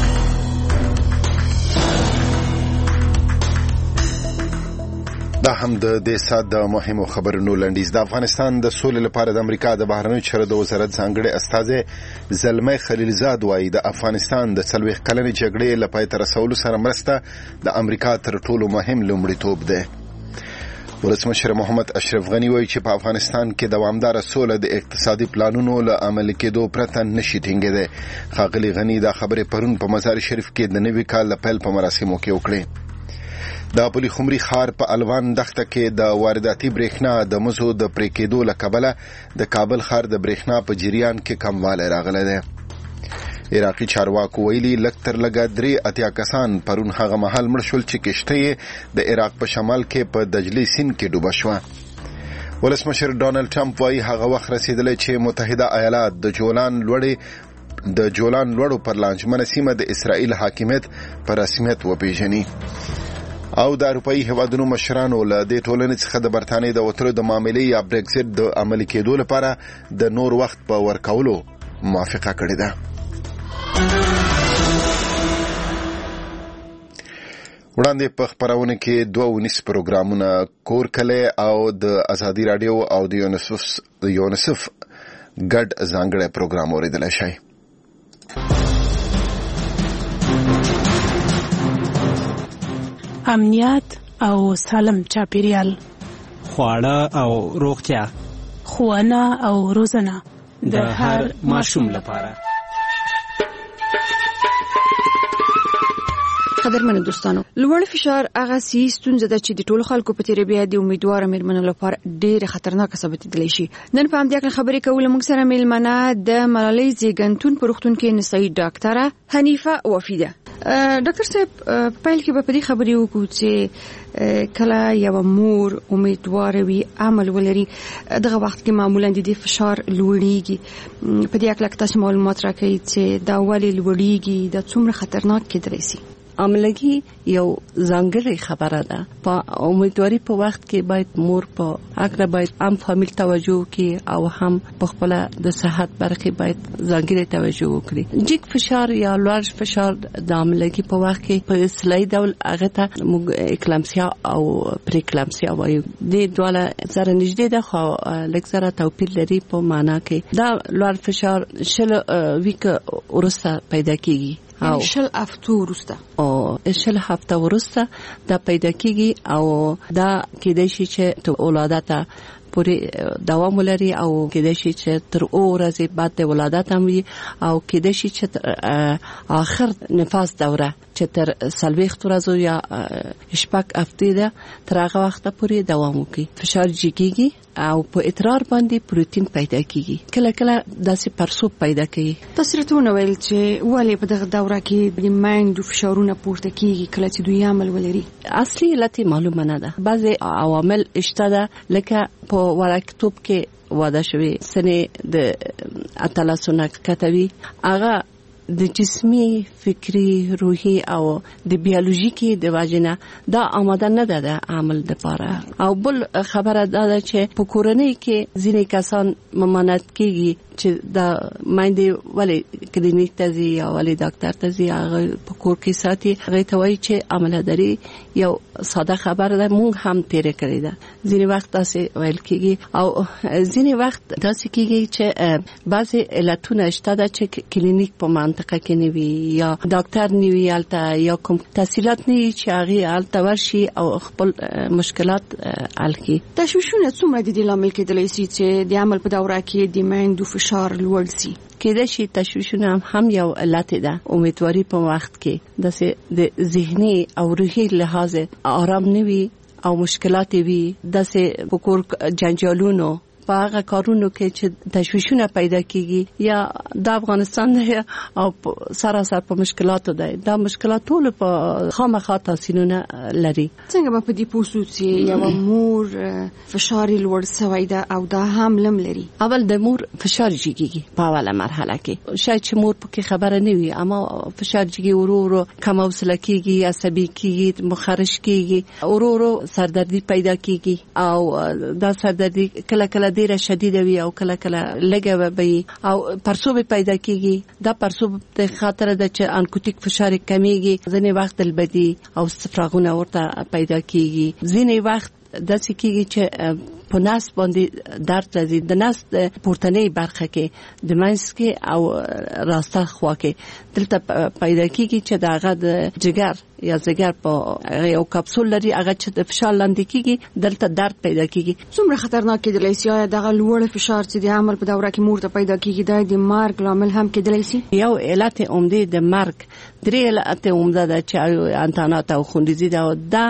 دا هم د دې سات د مهمو خبرونو لنډیز. د افغانستان د سولې لپاره د امریکا د بهرنیو چارو د وزارت ځانګړي استازی زلمي خلیلزاد وایي د افغانستان د 40 کلنې جګړې لپاره تر رسولو سره مرسته د امریکا تر ټولو مهم لومړیتوب دی. ولسمشر محمد اشرف غنی وایي چې په افغانستان کې دوامدار سوله د اقتصادي پلانونو له عملي کېدو پرته نشي ټینګېدی. ښاغلي غنی دا خبرې پرون په مزار شریف کې د نوي کال د پیل په مراسمو کې وکړې. د پلی خمري ښار په الوان دښته کې د وارداتي برېښنا د مزو د پرې کېدو له کبله د کابل ښار د برېښنا په جریان کې کموالی راغلی دی. عراقي چارواکو ویلي لږ تر لږه 83 کسان پرون هغه مهال مړه شول چې کشته یې د عراق په شمال کې په دجلي سیند کې ډوبه شوه. ولسمشر ډانلډ ټرمپ وایي هغه وخت رسیدلی چې متحده ایالات د جولان لوړو پر لانجمنه سیمه د اسرائیل حاکمیت په رسمیت وپیژني. او د اروپایي هیوادونو مشرانو له دې ټولنې څخه د برتانیې د وتلو د معاملې یا برېکزیټ د عملي کېدو لپاره د نور وخت په ورکولو موافقه کړې ده. وړاندې په خپرونه کې 2 پروګرامونه کور کلی او د ازادي راډیو او د یونیسف ګډ ځانګړی پروګرام اوریدلی شئ. امنیت او سالم چاپیریال، خواړه او روغتیا، ښوونه او روزنه د هر ماشوم لپاره. قدرمنو دوستانو، لوړ فشار هغه سي ستونزه ده چې د ټولو خلکو په تیرې بیا د امیدوار میرمنو لپاره ډېر خطرناک ثابتېدلی شي. نن په همدې اړه خبرې کول موږ سره میلمنه د ملالۍ زیږنتون په روغتون کې نسایي ډاکټره حنیفه وفي ده. ډاکټر صاحب، پیل کې به په دې خبرې وکړو چې کله یو مور امیدواره وي عمل ولري دغه وخت کې معمولا د دې فشار لوړیږي. په دې اړه تاسو معلومات راکړئ چې دا ولې لوړیږي، دا څومره خطرناک کېدلی شي؟ عملګي یو ځانګړی خبره ده. په امیدواري په وخت کې باید مور په اګه باید عام فامیل توجه وکړي او هم په خپل د صحت برخه باید ځانګړی توجه وکړي. جګ فشار یا لوړ فشار د عملګي په وخت کې په اصطلاحي ډول هغه ته اکلامسیا او پریکلامسیا وایي. د دواله سره نږدې ده خو لږ سره توپیر لري په معنا کې. دا لوړ فشار شل ویک ورسته پیدا کیږي او شل هفته ورسته دا پیدا کیږي او دا کېدای شي چې ته ولادت پورې دوام ولري او کېدای شي چې تر ورځې بعد د ولادت هم وي او کېدای شي چې آخر نفاس دوره چې تر 40 ورځې یا شپږ هفتې ده تر هغه وخت پورې دوام کوي. فشار جګیږي او په ادرار باندې پروتین پیدا کیږي. کله کله داسې پرسوب پیدا کوي. تاسو راته ویل چې ولې په دغه دوره کې د مایندو فشارونه پورته کیږي کله چې دوی عمل ولري؟ اصلي علت معلومه نه ده. بعضي عوامل شته ده، لکه په ورکتوب کې واده شوی سنې د اتلاسونه کتوي، هغه د جسمي، فکری، روحي او د بیولوژیکي د واجنه دا آماده نه ده د عمل لپاره. او بل خبره ده چې په کورنۍ کې ځینې کسان ممانعت کیږي چې دا مایندې ولې کلینیک ته ځي یا ولې ډاکټر ته ځي، هغه په کور کې ساتي. هغه ته وایي چې عملداري یو ساده خبره ده، موږ هم تیر کړی ده. ځینې وخت داسې ویل کیږي او ځینې وخت داسې کیږي چې بعضې علتونه شته ده چې کلینیک په منطقه کې نه وي یا ډاکټر نه وي هلته یا کوم تحصیلات نه وي چې هغې هلته ورشي او خپل مشکلات حل کړي. تشویشونه څومره د دې لامل کېدلی شي چې د عمل په دوره کې د میندو فشار لوړ شي؟ کېدای شي تشویشونه هم یو علت ده. امیدواري په وخت کې داسې د ذهني او روحي لحاظ آرام نه وي او مشکلات وي، داسې په کور جنجالونو په هغه کارونو کې چې تشویشونه پیدا کیږي یا د افغانستان او سراسر په مشکلاتو ده. دا مشکلات ټول په خامخا تاثیرونه لري. څنګه په دې پوسو چې یو مور فشار لوړ شوی ده او دا هم لم لري؟ اول د مور فشار جګیږي په اوله مرحله کې، شاید چې مور پکې خبره نه وي، اما فشار جګي ورو کم حوصله کیږي، عصبي کیږي، مخرش کیږي، ورو سردردي پیدا کیږي او دا سردردي کله کله ډیره شدیده وي او کله کله لږه وي او پرسوب پیدا کیږي. دا پرسوب د خاطر د چې انکوتیک فشار کمیږي، ځینې وخت البدی او استفراغونه ورته پیدا کیږي، ځینې وخت داسې کیږي چې په نس باندې درد راځي، د نس پورتنۍ برخه کې د منځ کې او راسته خوا کې دلته پیدا کیږي چې دغه د جګر یا زګر په یو کپسول لري، هغه چې د فشار لاندې کیږي دلته درد پیدا کیږي. څومره خطرناک کېدلی شي دغه لوړ فشار چې د حمل په دوره کې مور ته پیدا کیږي د مرګ لامل هم کېدلی شي؟ یو علت عمده د مرګ، درې علت عمده ده چې انتانات او خوندیزي ده. دا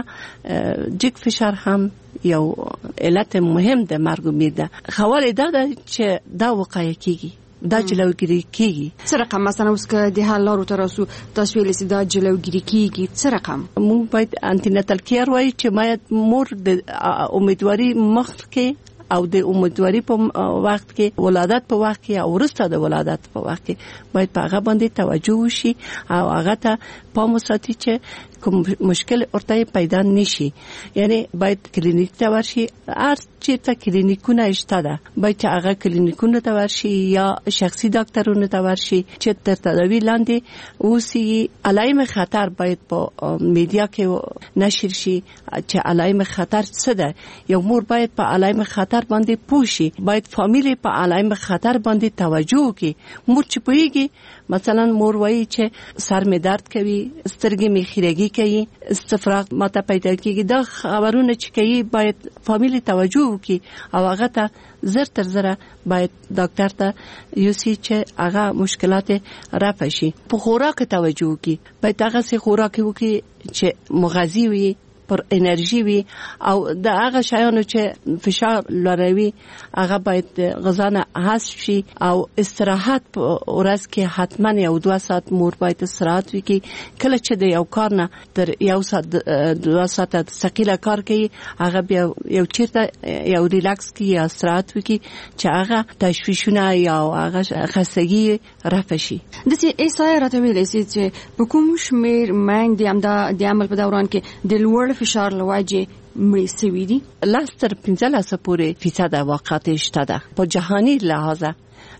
جګ فشار هم یو علت مهم د مرګ امید ده. خواله دا چې دا وقایع کیږي، دا جلوګیری کیږي. څه رقم مثلا اوس که د حل لارو تر اوسه تاسو ویل چې دا جلوګیری کیږي، څه رقم؟ موږ باید انټیناتل کیر وایي چې باید مور د امیدواري مخ کې او د امیدواري په وخت کې، ولادت په وخت کې او وروسته د ولادت په وخت کې باید په هغه باندې توجه وشي او هغه ته پام وساتي چې کوم مشکل ورته پیدا نشي. یعنی باید کلینیک ته ورشي، هر چیرته کلینیکونه شته ده، باید چې هغه کلینیکونه ته ورشي یا شخصي ډاکټرونو ته ورشي چې تر تداوی لاندې اوسي. علائم خطر باید په میډیا کې نشر شي چې علائم خطر څه ده. یو مور باید په علائم خطر باندې پوښي، باید فامیل په علائم خطر باندې توجه وکړي. مور چې پوهیږي، مثلا مور وایي چې سر می درد کوي، سترګې می خیرګي کوي، استفراغ ماته پیدا کیږي، دا خبرونه چې کوي باید فامیل توجه وکړي او هغه ته زر تر زره باید ډاکټر ته یوسي چې هغه مشکلات رفع شي. په خوراک توجه وکړي، باید هغه سي خوراک وکړي چې مغذي وي، پر انرژي وي او د هغه شیانو چې فشار لوړوي هغه باید غذا نه حذف شي او استراحت په ورځ کې حتما یو 2 ساعت مور باید استراحت وکړي. کله چې د یو کار نه تر 1 ساعت 2 ساعت ثقيله کار کوي، هغه بیا یو چیرته یو ریلاکس کوي یا استراحت وکړي چې هغه تشویشونه یا هغه خستګي رفع شي. د سې ایسای راته ویلې چې په کوم شمیر منګ د عمل په دوران کې د لوړ فشار لواجه مړی سوي دي. 15% واقعات شته ده په جهاني لحاظه،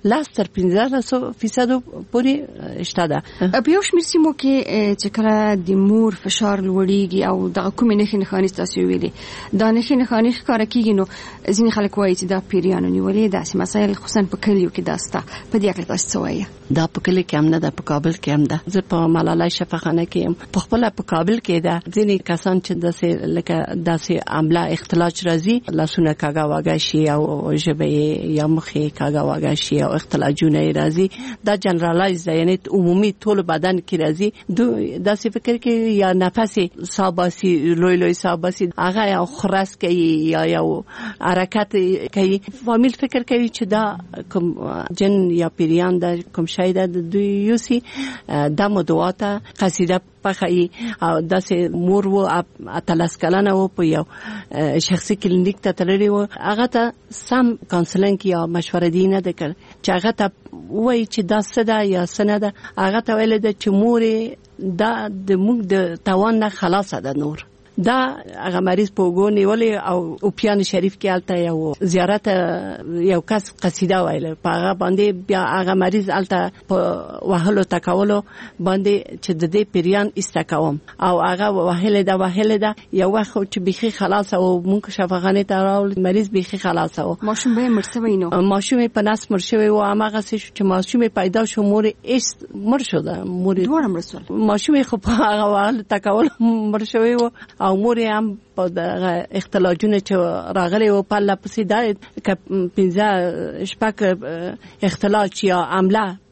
15% پورې شته ده. په یو شمېر سیمو کې چې کله د مور فشار لوړیږي او د کومې نښې نښانې تاسو ویلي، دا نښې نښانې ښکاره کیږي، نو ځینې خلک وایي چې دا پیریانو نیولې داسې مسایل خصوصا په کلیو کې داسته. په دې اړه تاسو څه وایي؟ دا په کلی کې هم نه ده، په کابل کې هم ده. زه په ملالۍ شفاخانه کې یم، په خپل په کابل کې ده. ځینې کسان چې داسې عمله اختلاج راځي، لاسونه کاږه واږه شي او ژبه یا مخې کاږه واږه شي او اختلاجونه راځي. دا جنرالایز ده، یعنی عمومي ټول بدن کې راځي. داسې فکر کې یا نفس ساباسي، لوی ساباسي، هغه یو خرس کوي یا یو حرکت کوي. فامیل فکر کوي چې دا کوم جن یا پیریان ده، کوم شاید دوی یوسي د مدواته قصیده پخای او داسې مور و اتلس کلنه و په یو شخصي کلینیک ته تللی و، هغه ته سم کانسلینګ یا مشوره دی نه ده چې هغه ته وایي چې دا څه ده یا څه نه ده. هغه ته ویل ده چې مور دا د موږ د توان نه خلاصه ده. نور دا هغه مریض په وګونی ولی او اوپیان شریف کې الته یو زیارت یو کس قصیده ویل، په هغه باندې بیا هغه مریض الته په وهلو تکولو باندې چې د دې پیریان استقام او هغه وهله ده یو وخت چې بيخي خلاص او مونږ شفاخانه ته راول، مریض بيخي خلاص او ماشوم به مرسوي نو ماشوم په ناس مرشوي او هغه څه چې ماشوم پیدا شو مور ایس مرشو ده، مور دوه مرسول ماشوم خو په هغه وهلو تکول مرشوي او مور هم په د اختلاجونه چې راغلي او په لپسې دا 15 شپږ اختلاج یا عمله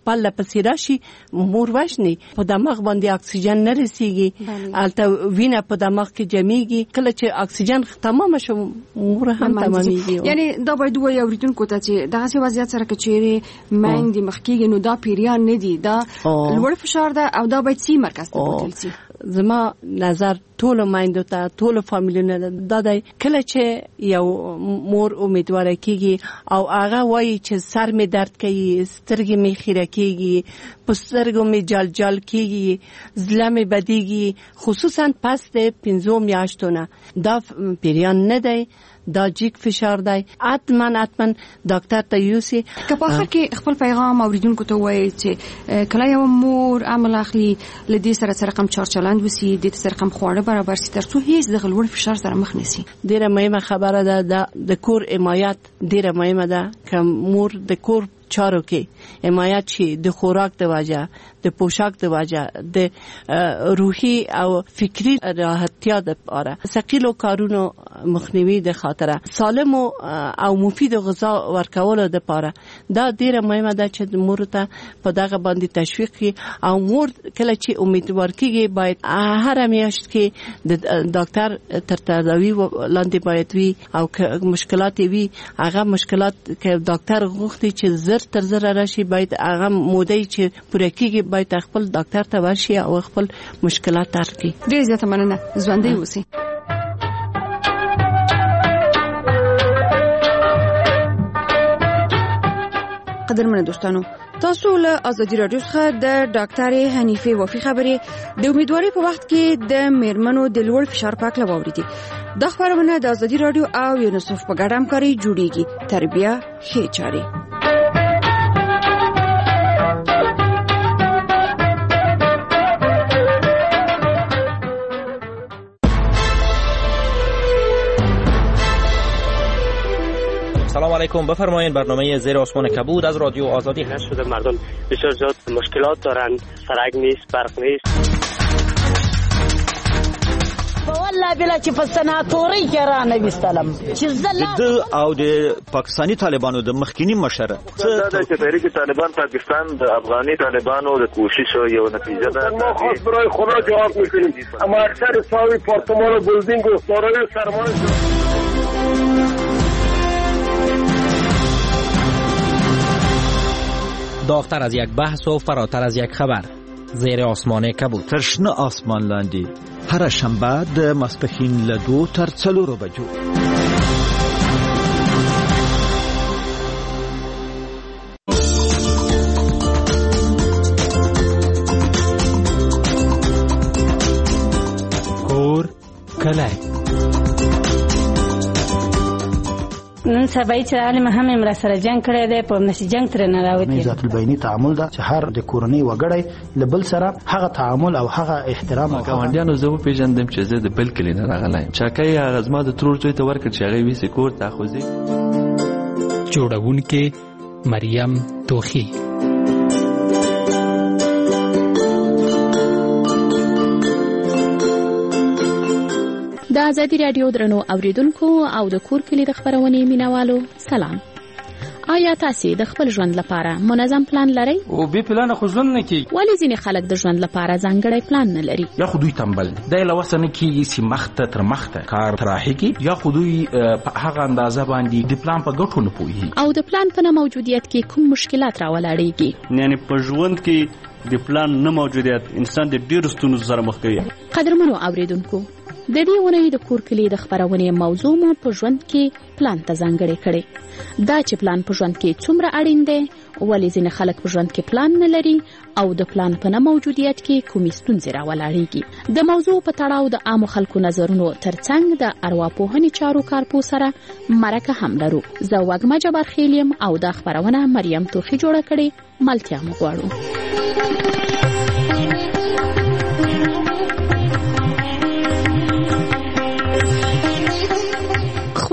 پله پسې راشي مور وژني په دماغ باندې اکسیجن نه رسیږي هلته وینه په دماغ کې جمیږي کله چې اکسیجن تمام شو مور هم تمامېږي یعنی دا باید وایي اوریدونکو ته چې دغسې وضعیت سره که چیرې میندې مخ کېږي نو دا پیریان نه دي دا لوړ فشار ده او دا باید سی مرکز ته بوتل سي زما نظر ټول مایندو ته ټول فامیلونو دا دی کله چې یو مور امیدواره کیږي او هغه وایي چې سر می درد کوي سترګې می خیره کیږي پسترګو می جال جال کیږي زړه می بدیږي خصوصا پس د 15 میاشتو نه دا پیریان نه دی دا جیک فشار دی حتما ډاکټر ته یوسي که په اخر کې خپل پیغام اوریدونکو ته وایي چې کله یو مور عمل اخلي لدې سره رقم چارچلند وسی د سره رقم خواړه برابر سي ترڅو هیڅ د غلوړ فشار سره مخ نشي ډیره مهمه خبره ده د کور حمایت ډیره مهمه ده که مور د کور چارو کې حمایت شي د خوراک د وجه د پوشاک د وجه د روحي او فکری راحتیا د لپاره ثقيلو کارونو مخنیوي د خاطره سالم او مفید غذا ورکول د لپاره دا ډیره مهمه ده چې مور ته په دغه باندې تشویق کړي او مور کله چې امیدوار کیږي باید هر میاشت کې د ډاکټر تر تداوی لاندې باید وي او مشکلات وي هغه مشکلات کې ډاکټر غوښتي چې تر زر راشي باید هغه مودې چې پوره کیږي باید خپل ډاکټر ته ورشي او خپل مشکلات حل کړي ډیر زیاته مننه ژوندۍ اوسئ قدرمن دوستانو تاسو له ازادي رادیو څخه د ډاکټر حنیفه وفي خبرې د امیدوارۍ په وخت کې د میرمنو د لوړ فشار په اړه واوریدي د خبرونه د ازادي رادیو او یونیسف په ګډه همکاري جوړیږي تربیه ښې چارې سلام علیکم بفرمایید برنامه زیر آسمان کبود از رادیو آزادی هست شده مردم بسیار زیاد مشکلات دارند سرک نیست برق نیست والله بلا چې په سناتوري کې را نه وستلم چې د او د پاکستانی طالبانو د مخکینی مشر دا چې تحریک طالبان پاکستان د افغاني طالبانو د کوشش یو نتیجه ده ما خاص برای خدا جواب میکنیم اما اکثر صاحب پارتمان و بلدینگ و دارای سرمایه داغتر از یک بحث و فراتر از یک خبر زیر آسمان کبود ترشنه آسمان لاندی هر شنبه د ماسپښین له 2 تر 4 بجو کور کله نن سبا چې عالم هم امر سره جنگ کړی دی په نشي جنگ تر نه راوتی ذات البینی تعامل دا چې هر د کورنۍ وګړی لبل سره هغه تعامل او هغه احترام او ګاونډیانو زه په پیژندم چې زه د بل کلی نه راغلایم چاکای هغه زما د ترور څوی ته ورکړ چې هغه ویسې کور ته خوځي جوړونکې مریم توخی د ازادي رادیو درنو اوریدونکو او د کور کلی د خبرونې مینوالو سلام آیا تاسو د خپل ژوند لپاره منظم پلان لرئ او به پلان خو ژوند نه کی ولی ځینې خلک د ژوند لپاره ځانګړی پلان نه لري یا خو دوی تنبل دی لوسنه کیږي چې مخته تر مخته کار تراحقي یا خو دوی په هغه اندازه باندې د پلان په ګټو نه پوهي او د پلان په نه موجودیت کې کوم مشکلات راولاړيږي یعنی په ژوند کې د پلان نه موجودیت انسان د ډیرو ستونزو سره مخ کوي قدرمنو اوریدونکو د دې ونې د کور کلی د خبرونې موضوع مو په ژوند کې پلان ته ځانګړی کړي دا چې پلان په ژوند کې څومره اړین دی ولې ځینې خلک په ژوند کې پلان نه لري او د پلان په نه موجودیت کې کومې ستونزې راولاړېږي د موضوع په تړاو د عامو خلکو نظرونو ترڅنګ د ارواپوهنې چارو کارپو سره مرکه هم لرو زه وږمه جبارخیل یم او دا خبرونه مریم توخی جوړه کړې ملتیا مو غواړو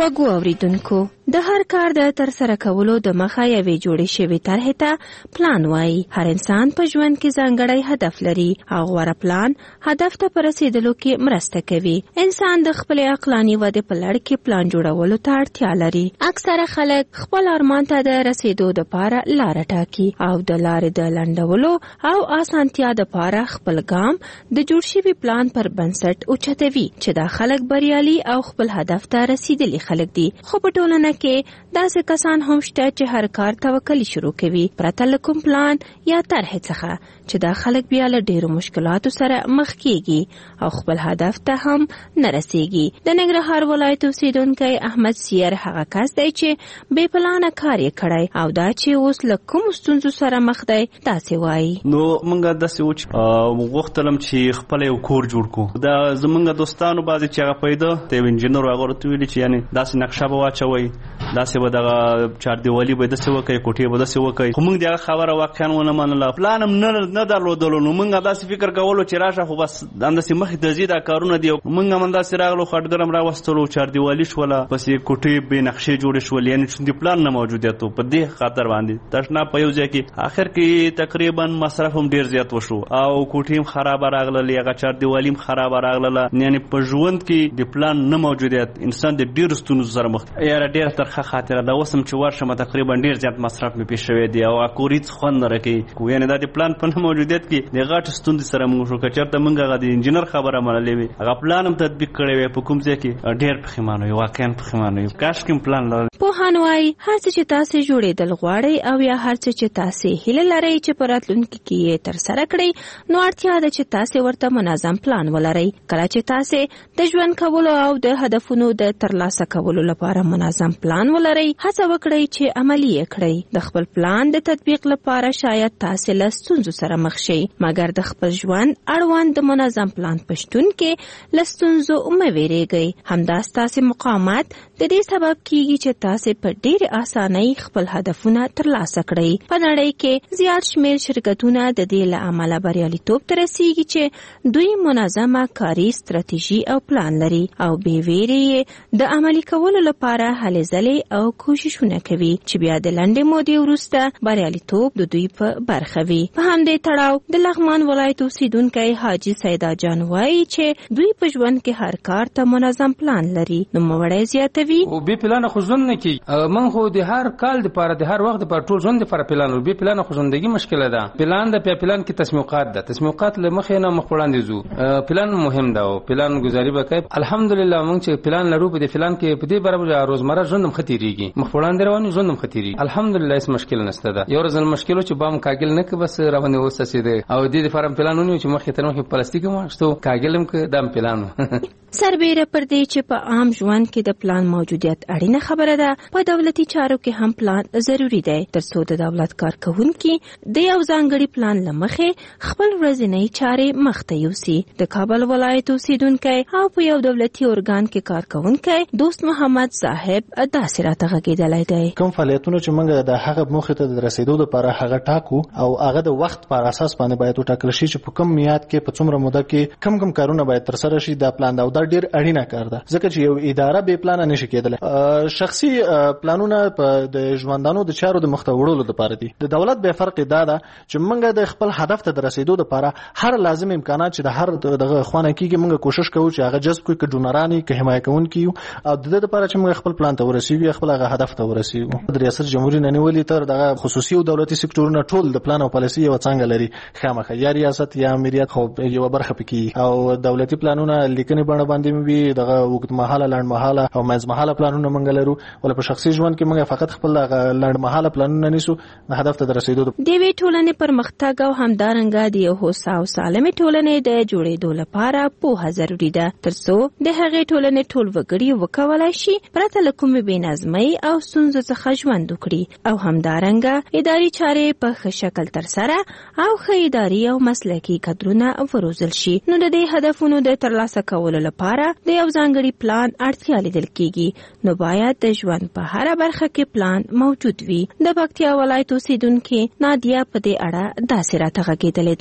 خوږو اوریدونکو د هر کار د ترسره کولو د مخه یوې جوړې شوې طرحې ته پلان وایي. هر انسان په ژوند کې ځانګړی هدف لري او غوره پلان هدف ته په رسیدلو کې مرسته کوي. انسان د خپلې عقلاني ودې په لړ کې پلان جوړولو ته اړتیا لري. اکثره خلک خپل ارمان ته د رسیدو دپاره لاره ټاکي او د لارې د لنډولو او اسانتیا دپاره خپل ګام د جوړ شوي پلان پر بنسټ اوچتوي چې دا خلک بریالي او خپل هدف ته رسیدلي خلک دي. خو په ټولنه کې داسې کسان هم شته چې هر کار توکلي شروع کوي پرته له کوم پلان یا طرحې څخه چې دا خلک بیا له ډیرو مشکلاتو سره مخ کیږي او خپل هدف ته هم نه رسیږي. د ننګرهار ولایت اوسیدونکی احمد سیر هغه کس دی چې بې پلانه کار یې کړی او دا چې اوس له کوم ستونزو سره مخ دی داسې وایي. نو موږ داسې و چې غوښتلم چې خپل یو کور جوړ کړو. دا زمونږ دوستانو بعضې چې هغه پیدا ته یو انجینر هغه ورته ویلي چې یعنې داسې نقشه به واچوئ، داسې به دغه چاردیوالي به داسې وکړئ، کوټې به داسې وکړئ. خو موږ د هغه خبره واقعا ونه منله. پلان هم نه درلودلو. نو موږ داسې فکر کولو چې راشه خو بس همداسې مخې ته ځي دا کارونه دي. موږ هم همداسې راغلو، خټګر هم راوستلو، چاردیوالي شوله، بس یې کوټې بې نقشې جوړې شولې. یعنې چې د پلان نه موجودیت و په دې خاطر باندې تشناب په یو ځای کې اخر کې تقریبا مصرف هم ډېر زیات وشو او کوټې هم خرابه راغللې، هغه چاردیوالي هم خرابه راغلله. یعنې په ژوند کې د پلان نه موجودیت انسان د ډېرو ستونزو سره مخ. یاره ډېره ترخه خاطره ده. اوس هم چې ورشم تقریبا ډېر زیات مصرف مې پېښ شوی دی او کور هېڅ خوند نه راکوي. یعنې دا د پلان په نه موجودیت کې د غټو ستونزې سره موږ شو. که چېرته موږ هغه د انجینر خبره منلې وي، هغه پلان هم تطبیق کړی وی، په کوم ځای کې ډېر پښیمانه وي، واقعا پښیمانه وي. کاشکې هم پلان لرل. پوهان وایي هر څه چې تاسې جوړېدل غواړئ او یا هر څه چې تاسې هیله لرئ چې په راتلونکي کې یې ترسره کړئ، نو اړتیا ده چې تاسې ورته منظم پلان ولرئ. کله چې تاسې د ژوند کولو او د هدفونو د ترلاسه کولو لپاره منظم پلان ولرئ، هڅه وکړئ چې عملي یې کړئ. د خپل پلان د تطبیق لپاره شاید تاسې له ستونزو سره مخ شئ، مګر د خپل ژوند اړوند د منظم پلان په شتون کې له ستونزو مه ویریږئ. همدا ستاسې مقاومت د دې سبب کیږي چې تاسې په ډېرې اسانۍ خپل هدفونه ترلاسه کړئ. په نړۍ کې زیات شمېر شرکتونه د دې له امله بریالیتوب ته رسیږي چې دوی منظمه کاري ستراتیژي او پلان لري او بې ویرې یې د عملي کولو لپاره هلې ځلې او کوششونه کوي چې بیا د لنډې مودې وروسته بریالیتوب د دوی په برخه وي. په همدې تړاو د لغمان ولایت اوسیدونکی حاجي سیدا جان وایي چې دوی په ژوند کې هر کار ته منظم پلان لري. نوموړی زیاتوي او بې پلانه خو ژوند نه کیږي. من خو د هر کال دپاره د هر وخت دپاره ټول ژوند دپاره پلان لرو. بې پلانه خو ژوندګي مشکله ده. پلان د پلان کې تسمیقات ده. تسمیقات له مخې نه مخ وړاندې ځو. پلان مهم ده او پلان گزاري وکړئ. الحمدلله موږ چې پلان لرو په دې پلان کې په دې برابر روزمره ژوند هم ختیریږي، مخ وړاندې روان ژوند هم ختیریږي. الحمدلله هیڅ مشکل نشته ده. یو ورځ مشکل چې بام کاګل نه کې بس روانه وسه ده او دې لپاره پلانونه چې مخې تر مخې پلاستیک ماشتو کاګلم کې دام پلانو. سربېره پر دې چې په عام ژوند کې د پلان موجودیت اړینه خبره ده، په دولتي چارو کې هم پلان ضروری دی ترڅو د دولت کارکوونکي د یو ځانګړي پلان له مخې خپل ورځنۍ چارې مخته یوسي. د کابل ولایت اوسیدونکی او په یو دولتي ارګان کې کارکوونکی دوست محمد صاحب داسې راته غږېدلی دی. کوم فعالیتونه چې موږ د هغه موخې ته د رسیدو لپاره هغه ټاکو او هغه د وخت پر اساس باندې باید وټاکل شي چې په کوم میعاد کې په څومره موده کې کم کارونه باید ترسره شي. دا پلان دا ډیر اړینه کار ده ځکه چې یو اداره بې پلان نشي کېدلی. شخصي پلانونه په د ژوندانو د چارو د مخته وړلو لپاره دي. د دولت به فرق دا ده چې موږ د خپل هدف ته د رسیدو لپاره هر لازم امکانات چې د هر دغه خوانه کېږي موږ کوشش کوو چې هغه جذب کړو، که ډونرانی که حمایت کوونکي او د دې لپاره چې موږ خپل پلان ته ورسیږو، خپل هغه هدف ته ورسیږو. د ریاست جمهوریت نه نیولې تر دغه خصوصي او دولتي سکتورونه ټول د پلان او پالیسي یو څنګه لري، خامخا یا ریاست یا امریت خو یو برخه پکې او دولتي پلانونه لیکنې باندې باندې وي دغه وخت مهاله لاند مهاله او منځ مهاله پلانونه موږ لرو. ول په شخصي ژوند کې موږ فقط خپل لاند مهاله پلانونه نیسو هدف ته رسیدو. د وی ټولنې پرمختګ او همدارنګه د یو هوسا او سالمه ټولنې د جوړېدو لپاره پوهه ضروری ده ترڅو د هغې ټولنې ټول وګړي وکولای شي پرته له کومې بې نظمۍ او ستونزو څخه ژوند وکړي او همدارنګه اداري چارې په ښه شکل ترسره او ښه اداري او مسلکي کادرونه وروزل شي. نو د دې هدفونو د ترلاسه کولو لپاره د یو ځانګړي پلان اړتیا لیدل کیږي. نو باید د ژوند په هره برخه کې پلان موجود وي. د پکتیا ولایت اوسیدونکې نادیه په دې اړه داسې راته غږېدلې ده.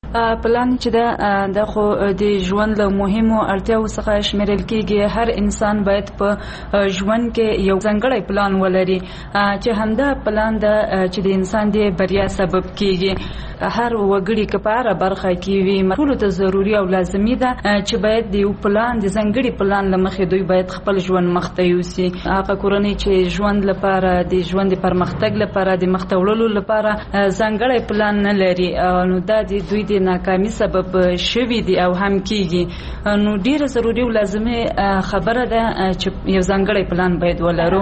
پلان چې د خو د ژوند له مهمو اړتیاو څخه شمیرل کیږي. هر انسان باید په ژوند کې یو ځانګړی پلان ولري چې همدا پلان چې د انسان د بریا سبب کیږي. هر وګړي کپاره برخه کیوي ټول ته ضروری او لازمي ده چې باید د یو پلان د ځانګړي پلان لمخې دوی باید خپل ژوند مخته یوسي. هغه کورنۍ چې ژوند لپاره د ژوند پرمختګ لپاره د مخته وړلو لپاره ځانګړی پلان نه لري نو دا د دوی د ناکامي سبب شوي دي او هم کیږي. نو ډیره ضروری او لازمي خبره ده چې یو ځانګړی پلان باید ولرو.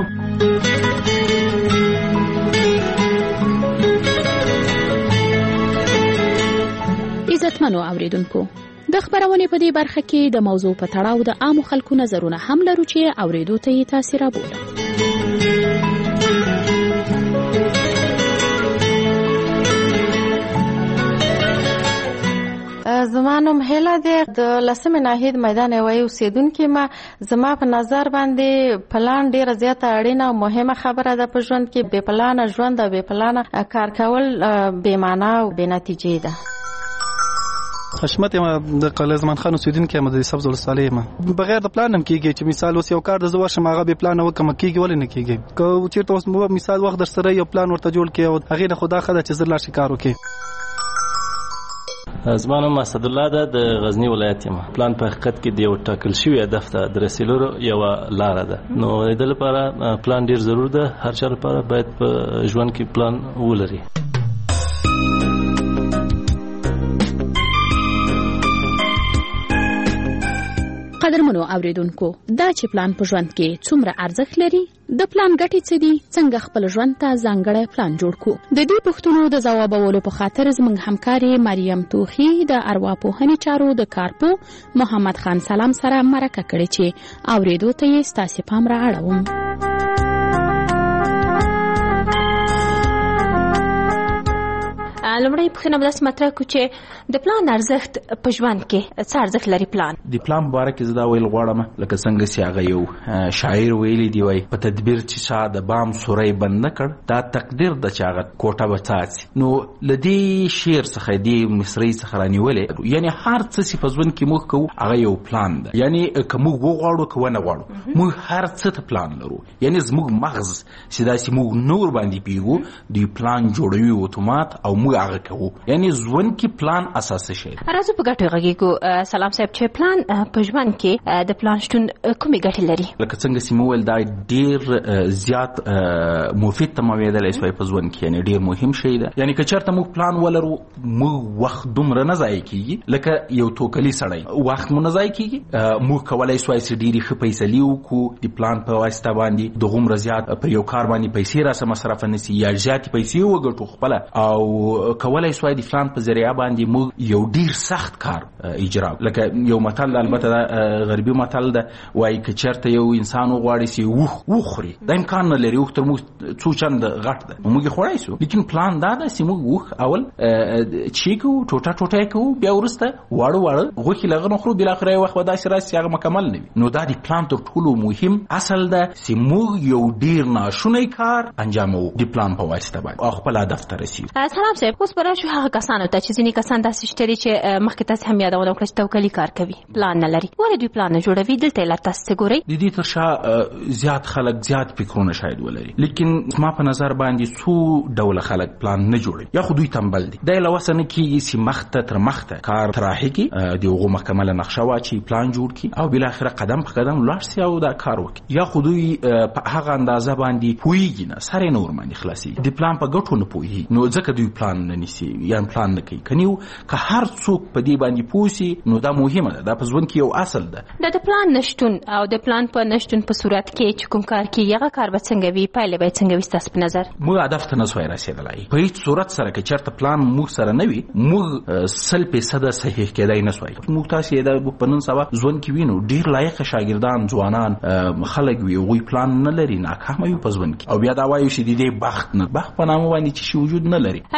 عزتمنو اوریدونکو، د خبرونې په دې برخه کې د موضوع په تړاو د عامو خلکو نظرونه هم لرو چې اوریدو ته یې تاثیر رابوله. زما نوم هیله دی، د لسمې ناحیې میدان یوې اوسیدونکې ما. زما په نظر باندې پلان ډیره زیاته اړینه او مهمه خبره ده په ژوند کې. بې پلانه ژوند او بې پلانه کار کول بې معنا او بې نتیجې ده. حشمت یم د قلعه زمان خان اوسیدونکی یم، د سبز ولسوالۍ یم. بغیر د پلان هم کیږي چې مثال اوس یو کار د زه ورشم هغه بې پلانه وکړم کیږي، ولې نه کیږي؟ که چېرته اوس مثال وخت در سره یو پلان ورته جوړ کړي او هغې نه خو دا ښه ده چې زر لاړ شي کار وکړي. زما نوم اسدالله ده، د غزني ولایت یم. پلان په حقیقت کې د یو ټاکل شوي هدف ته د رسیدلو یوه لاره ده. نو د دې لپاره پلان ډیر ضرور ده. هر چا لپاره باید په ژوند کې پلان ولري. قدرمنو اوریدونکو، دا چې پلان په ژوند کې څومره ارزښت لري، د پلان ګټې څه دي، څنګه خپل ژوند ته ځانګړی پلان جوړ کړو، د دې پوښتنو د ځوابولو په خاطر زموږ همکارې مریم توخي د ارواپوهنې چارو د کارپو محمد خان سلام سره مرکه کړې چې اوریدو ته یې ستاسې پام را اړوم. لومړی پوښتنه به داسې مطرح کړو چې د پلان ارزښت په ژوند کې څه ارزښت لري پلان؟ د پلان په باره کې زه دا ویل غواړم لکه څنګه چې هغه یو شاعر ویلی دی، وایي په تدبیر چې چا د بام سوری بند نه کړ دا تقدیر ده چې هغه کوټه به څاڅي. نو له دې شعر څخه دې مصرۍ څخه رانیولې، یعنی هر څه چې په ژوند کې موږ کوو هغه یو پلان ده. یعنی که موږ وغواړو که ونه غواړو موږ هر څه ته پلان لرو. یعنی زموږ مغز چې داسې موږ نور باندې پیږو دوی پلان جوړوي اتومات او موږ هغه کوو. یعنی ژوند کې پلان اساسي شی. راځو په ګټو غږیږو. سلام صاحب، چې پلان په ژوند کې د پلان شتون کومې ګټې لري؟ لکه څنګه چې مو ویل دا ډیر زیات مفید تمامېدلی شوی په ژوند کې، یعنی ډیر مهم شی ده. یعنی که چېرته موږ پلان ولرو موږ وخت دومره نه ضایع کیږي لکه یو توکلي سړی، وخت مو نه ضایع کیږي. موږ کولی شوای چې ډېرې ښه فیصلې وکړو د پلان په واسطه باندې، د غومره زیات پر یو کار باندې پیسې راسه مصرف نه سي یا زیاتې پیسې وګټو خپله، او کولی شوای د پلان په ذریعه باندې موږ یو ډیر سخت کار اجرا. لکه یو متل ده، البته دا غربي متل ده، وایي که چېرته یو انسان وغواړي چې وخوري دا امکان نه لري، اوښ تر موږ څو چنده غټ ده موږ یې خوړی شو. لیکن پلان دا ده چې موږ وخ اول چې کوو ټوټه ټوټه یې کوو، بیا وروسته واړه غوښې له هغه نه خورو، بالاخره یو وخت به داسې راشي چې هغه مکمل نه وي. نو دا د پلان تر ټولو مهم اصل ده چې موږ یو ډیر ناشونی کار انجاموو د پلان په واسطه باندې او خپل هدف ته رسیږو. سلام صاحب، اوس به راشو هغه کسانو ته چې ځینې کسان داسې شته دي چې مخکې تاسې هم یادونه وکړه چې توکلي کار کوي، پلان نه لري. ولې دوی پلان نه جوړوي؟ دلته علت تاسو څه ګورئ؟ د دې تر شا زیات خلک زیات فکرونه شاید ولري، لیکن زما په نظر باندې څو ډوله خلک پلان نه جوړوي. یا خو دوی تنبل دي، دا یې له وسه نه کېږي چې مخته تر مخته کار تراحي کړي، د هغو مکمله نقشه واچي، پلان جوړ کړي او بالاخره قدم په قدم لاړ شي او دا کار وکړي. یا خو دوی په هغه اندازه باندې پوهېږي نه، سر یې نه ورباندې خلاصېږي، د پلان په ګټو نه پوهېږي، نو ځکه دوی پلان نه نیسي یا پلان نه کوي. کنیو که هر څوک په دې باندې پوه سي نو دا مهمه ده، دا په ژوند کې یو اصل ده. د پلان نشتون او د پلان په نشتون په صورت کې چې کوم کار کوي هغه کار به څنګه وي، پایله به څنګه وي ستاسو په نظر؟ موږ هدف ته نه سوای رسېدلی په هیڅ صورت سره. که چېرته پلان موږ سره نه وي موږ 100% صحیح کېدای نه سوای. موږ تاسې دا په نن سبا ژوند کې وینو ډېر لایقه شاګردان ځوانان خلک وي، هغوی پلان نه لري، ناکامه وي په ژوند کې، او بیا دا وایي چې د دې بخت په نامه باندې چې شي وجود نه لري. د پلان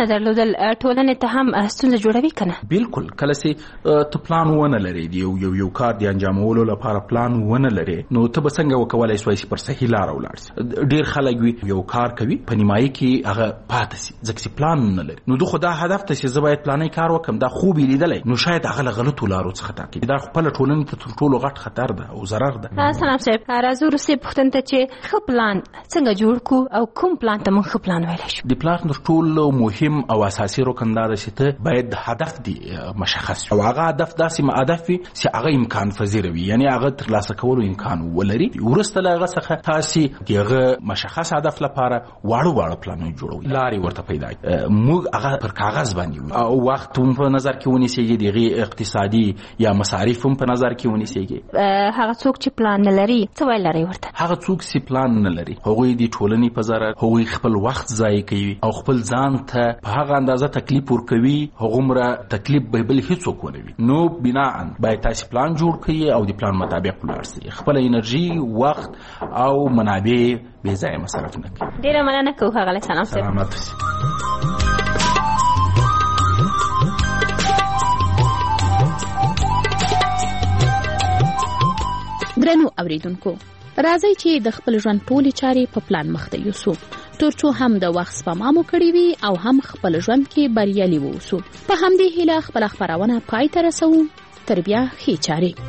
درلودل ټولنې ته هم ستونزه جوړوي کنه؟ بالکل. کله چې ته پلان ونه لرې یو کار دی انجامولو لپاره پلان ونه لرې نو ته به څنګه وکولای شې چې پر صحیح لار ولاړ شې؟ ډیر خلک وي یو کار کوي په نیمایي کې هغه پاتې شي ځکه چې پلان نه لري. نو خو دا هدف ته چې زه باید پلاني کار وکم دا خوب یې لیدلی نو شاید هغه له غلطو لارو څخه ټاکي. دا خپله ټولنې ته تر ټولو غټ خطر ده او ضرر ده. سلام صاحب راځو وروستۍ پوښتنې ته چې ښه پلان څنګه جوړ کړو او کوم پلان ته موږ ښه پلان ویلی شو؟ د پلان تر ټولو مهم او اساسي رکن دا ده چې ته باید هدف دی مشخص او هغه هدف داسې هدف وي چې هغه امکان پذیر وي یعنی هغه ترلاسه کولو امکان ولري. وروسته له هغه څخه تاسې دغه مشخص هدف لپاره واړه پلانونه جوړوي لارې ورته پیدا موږ هغه پر کاغذ باندې او وخت هم په نظر کې ونیسئ دغه اقتصادي یا مصارف هم په نظر کې ونیسئ. هغه څوک چې پلان نه لري څه ویل لري ورته؟ هغه څوک چې پلان نه لري هغوی د ټولنې په ضرر هغوی خپل وخت ضایع کوي او خپل ځان ته په هغه اندازه تکلیف ورکوي هغومره تکلیف به بل هیڅوک ونه وي. نو بناء باید تاسو پلان جوړ کړئ او د پلان مطابق ولاړ شئ. خپل انرژي وخت او منابع بې ځایه مصرف نه کړئ. ډیره مننه کوو ښاغلی سلام صاحب. سلامت اوسئ. ګرانو اوریدونکو راځئ چې د خپل ژوند ټولې چارې په پلان مخته یوسو ترڅو هم د وخت سپما مو کړې وي او هم خپل ژوند کې بریالي واوسو. په همدې هیله خپله خپرونه پای ته رسوو. تر بیا ښې چارې.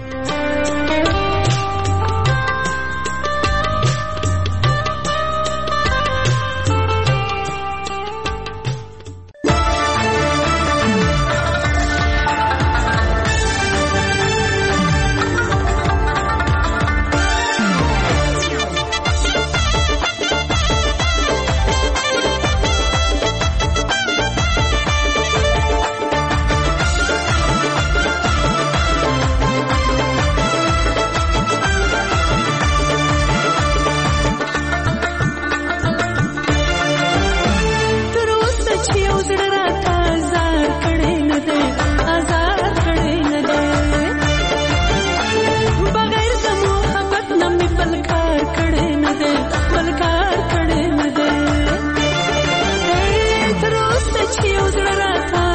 یو زړه راته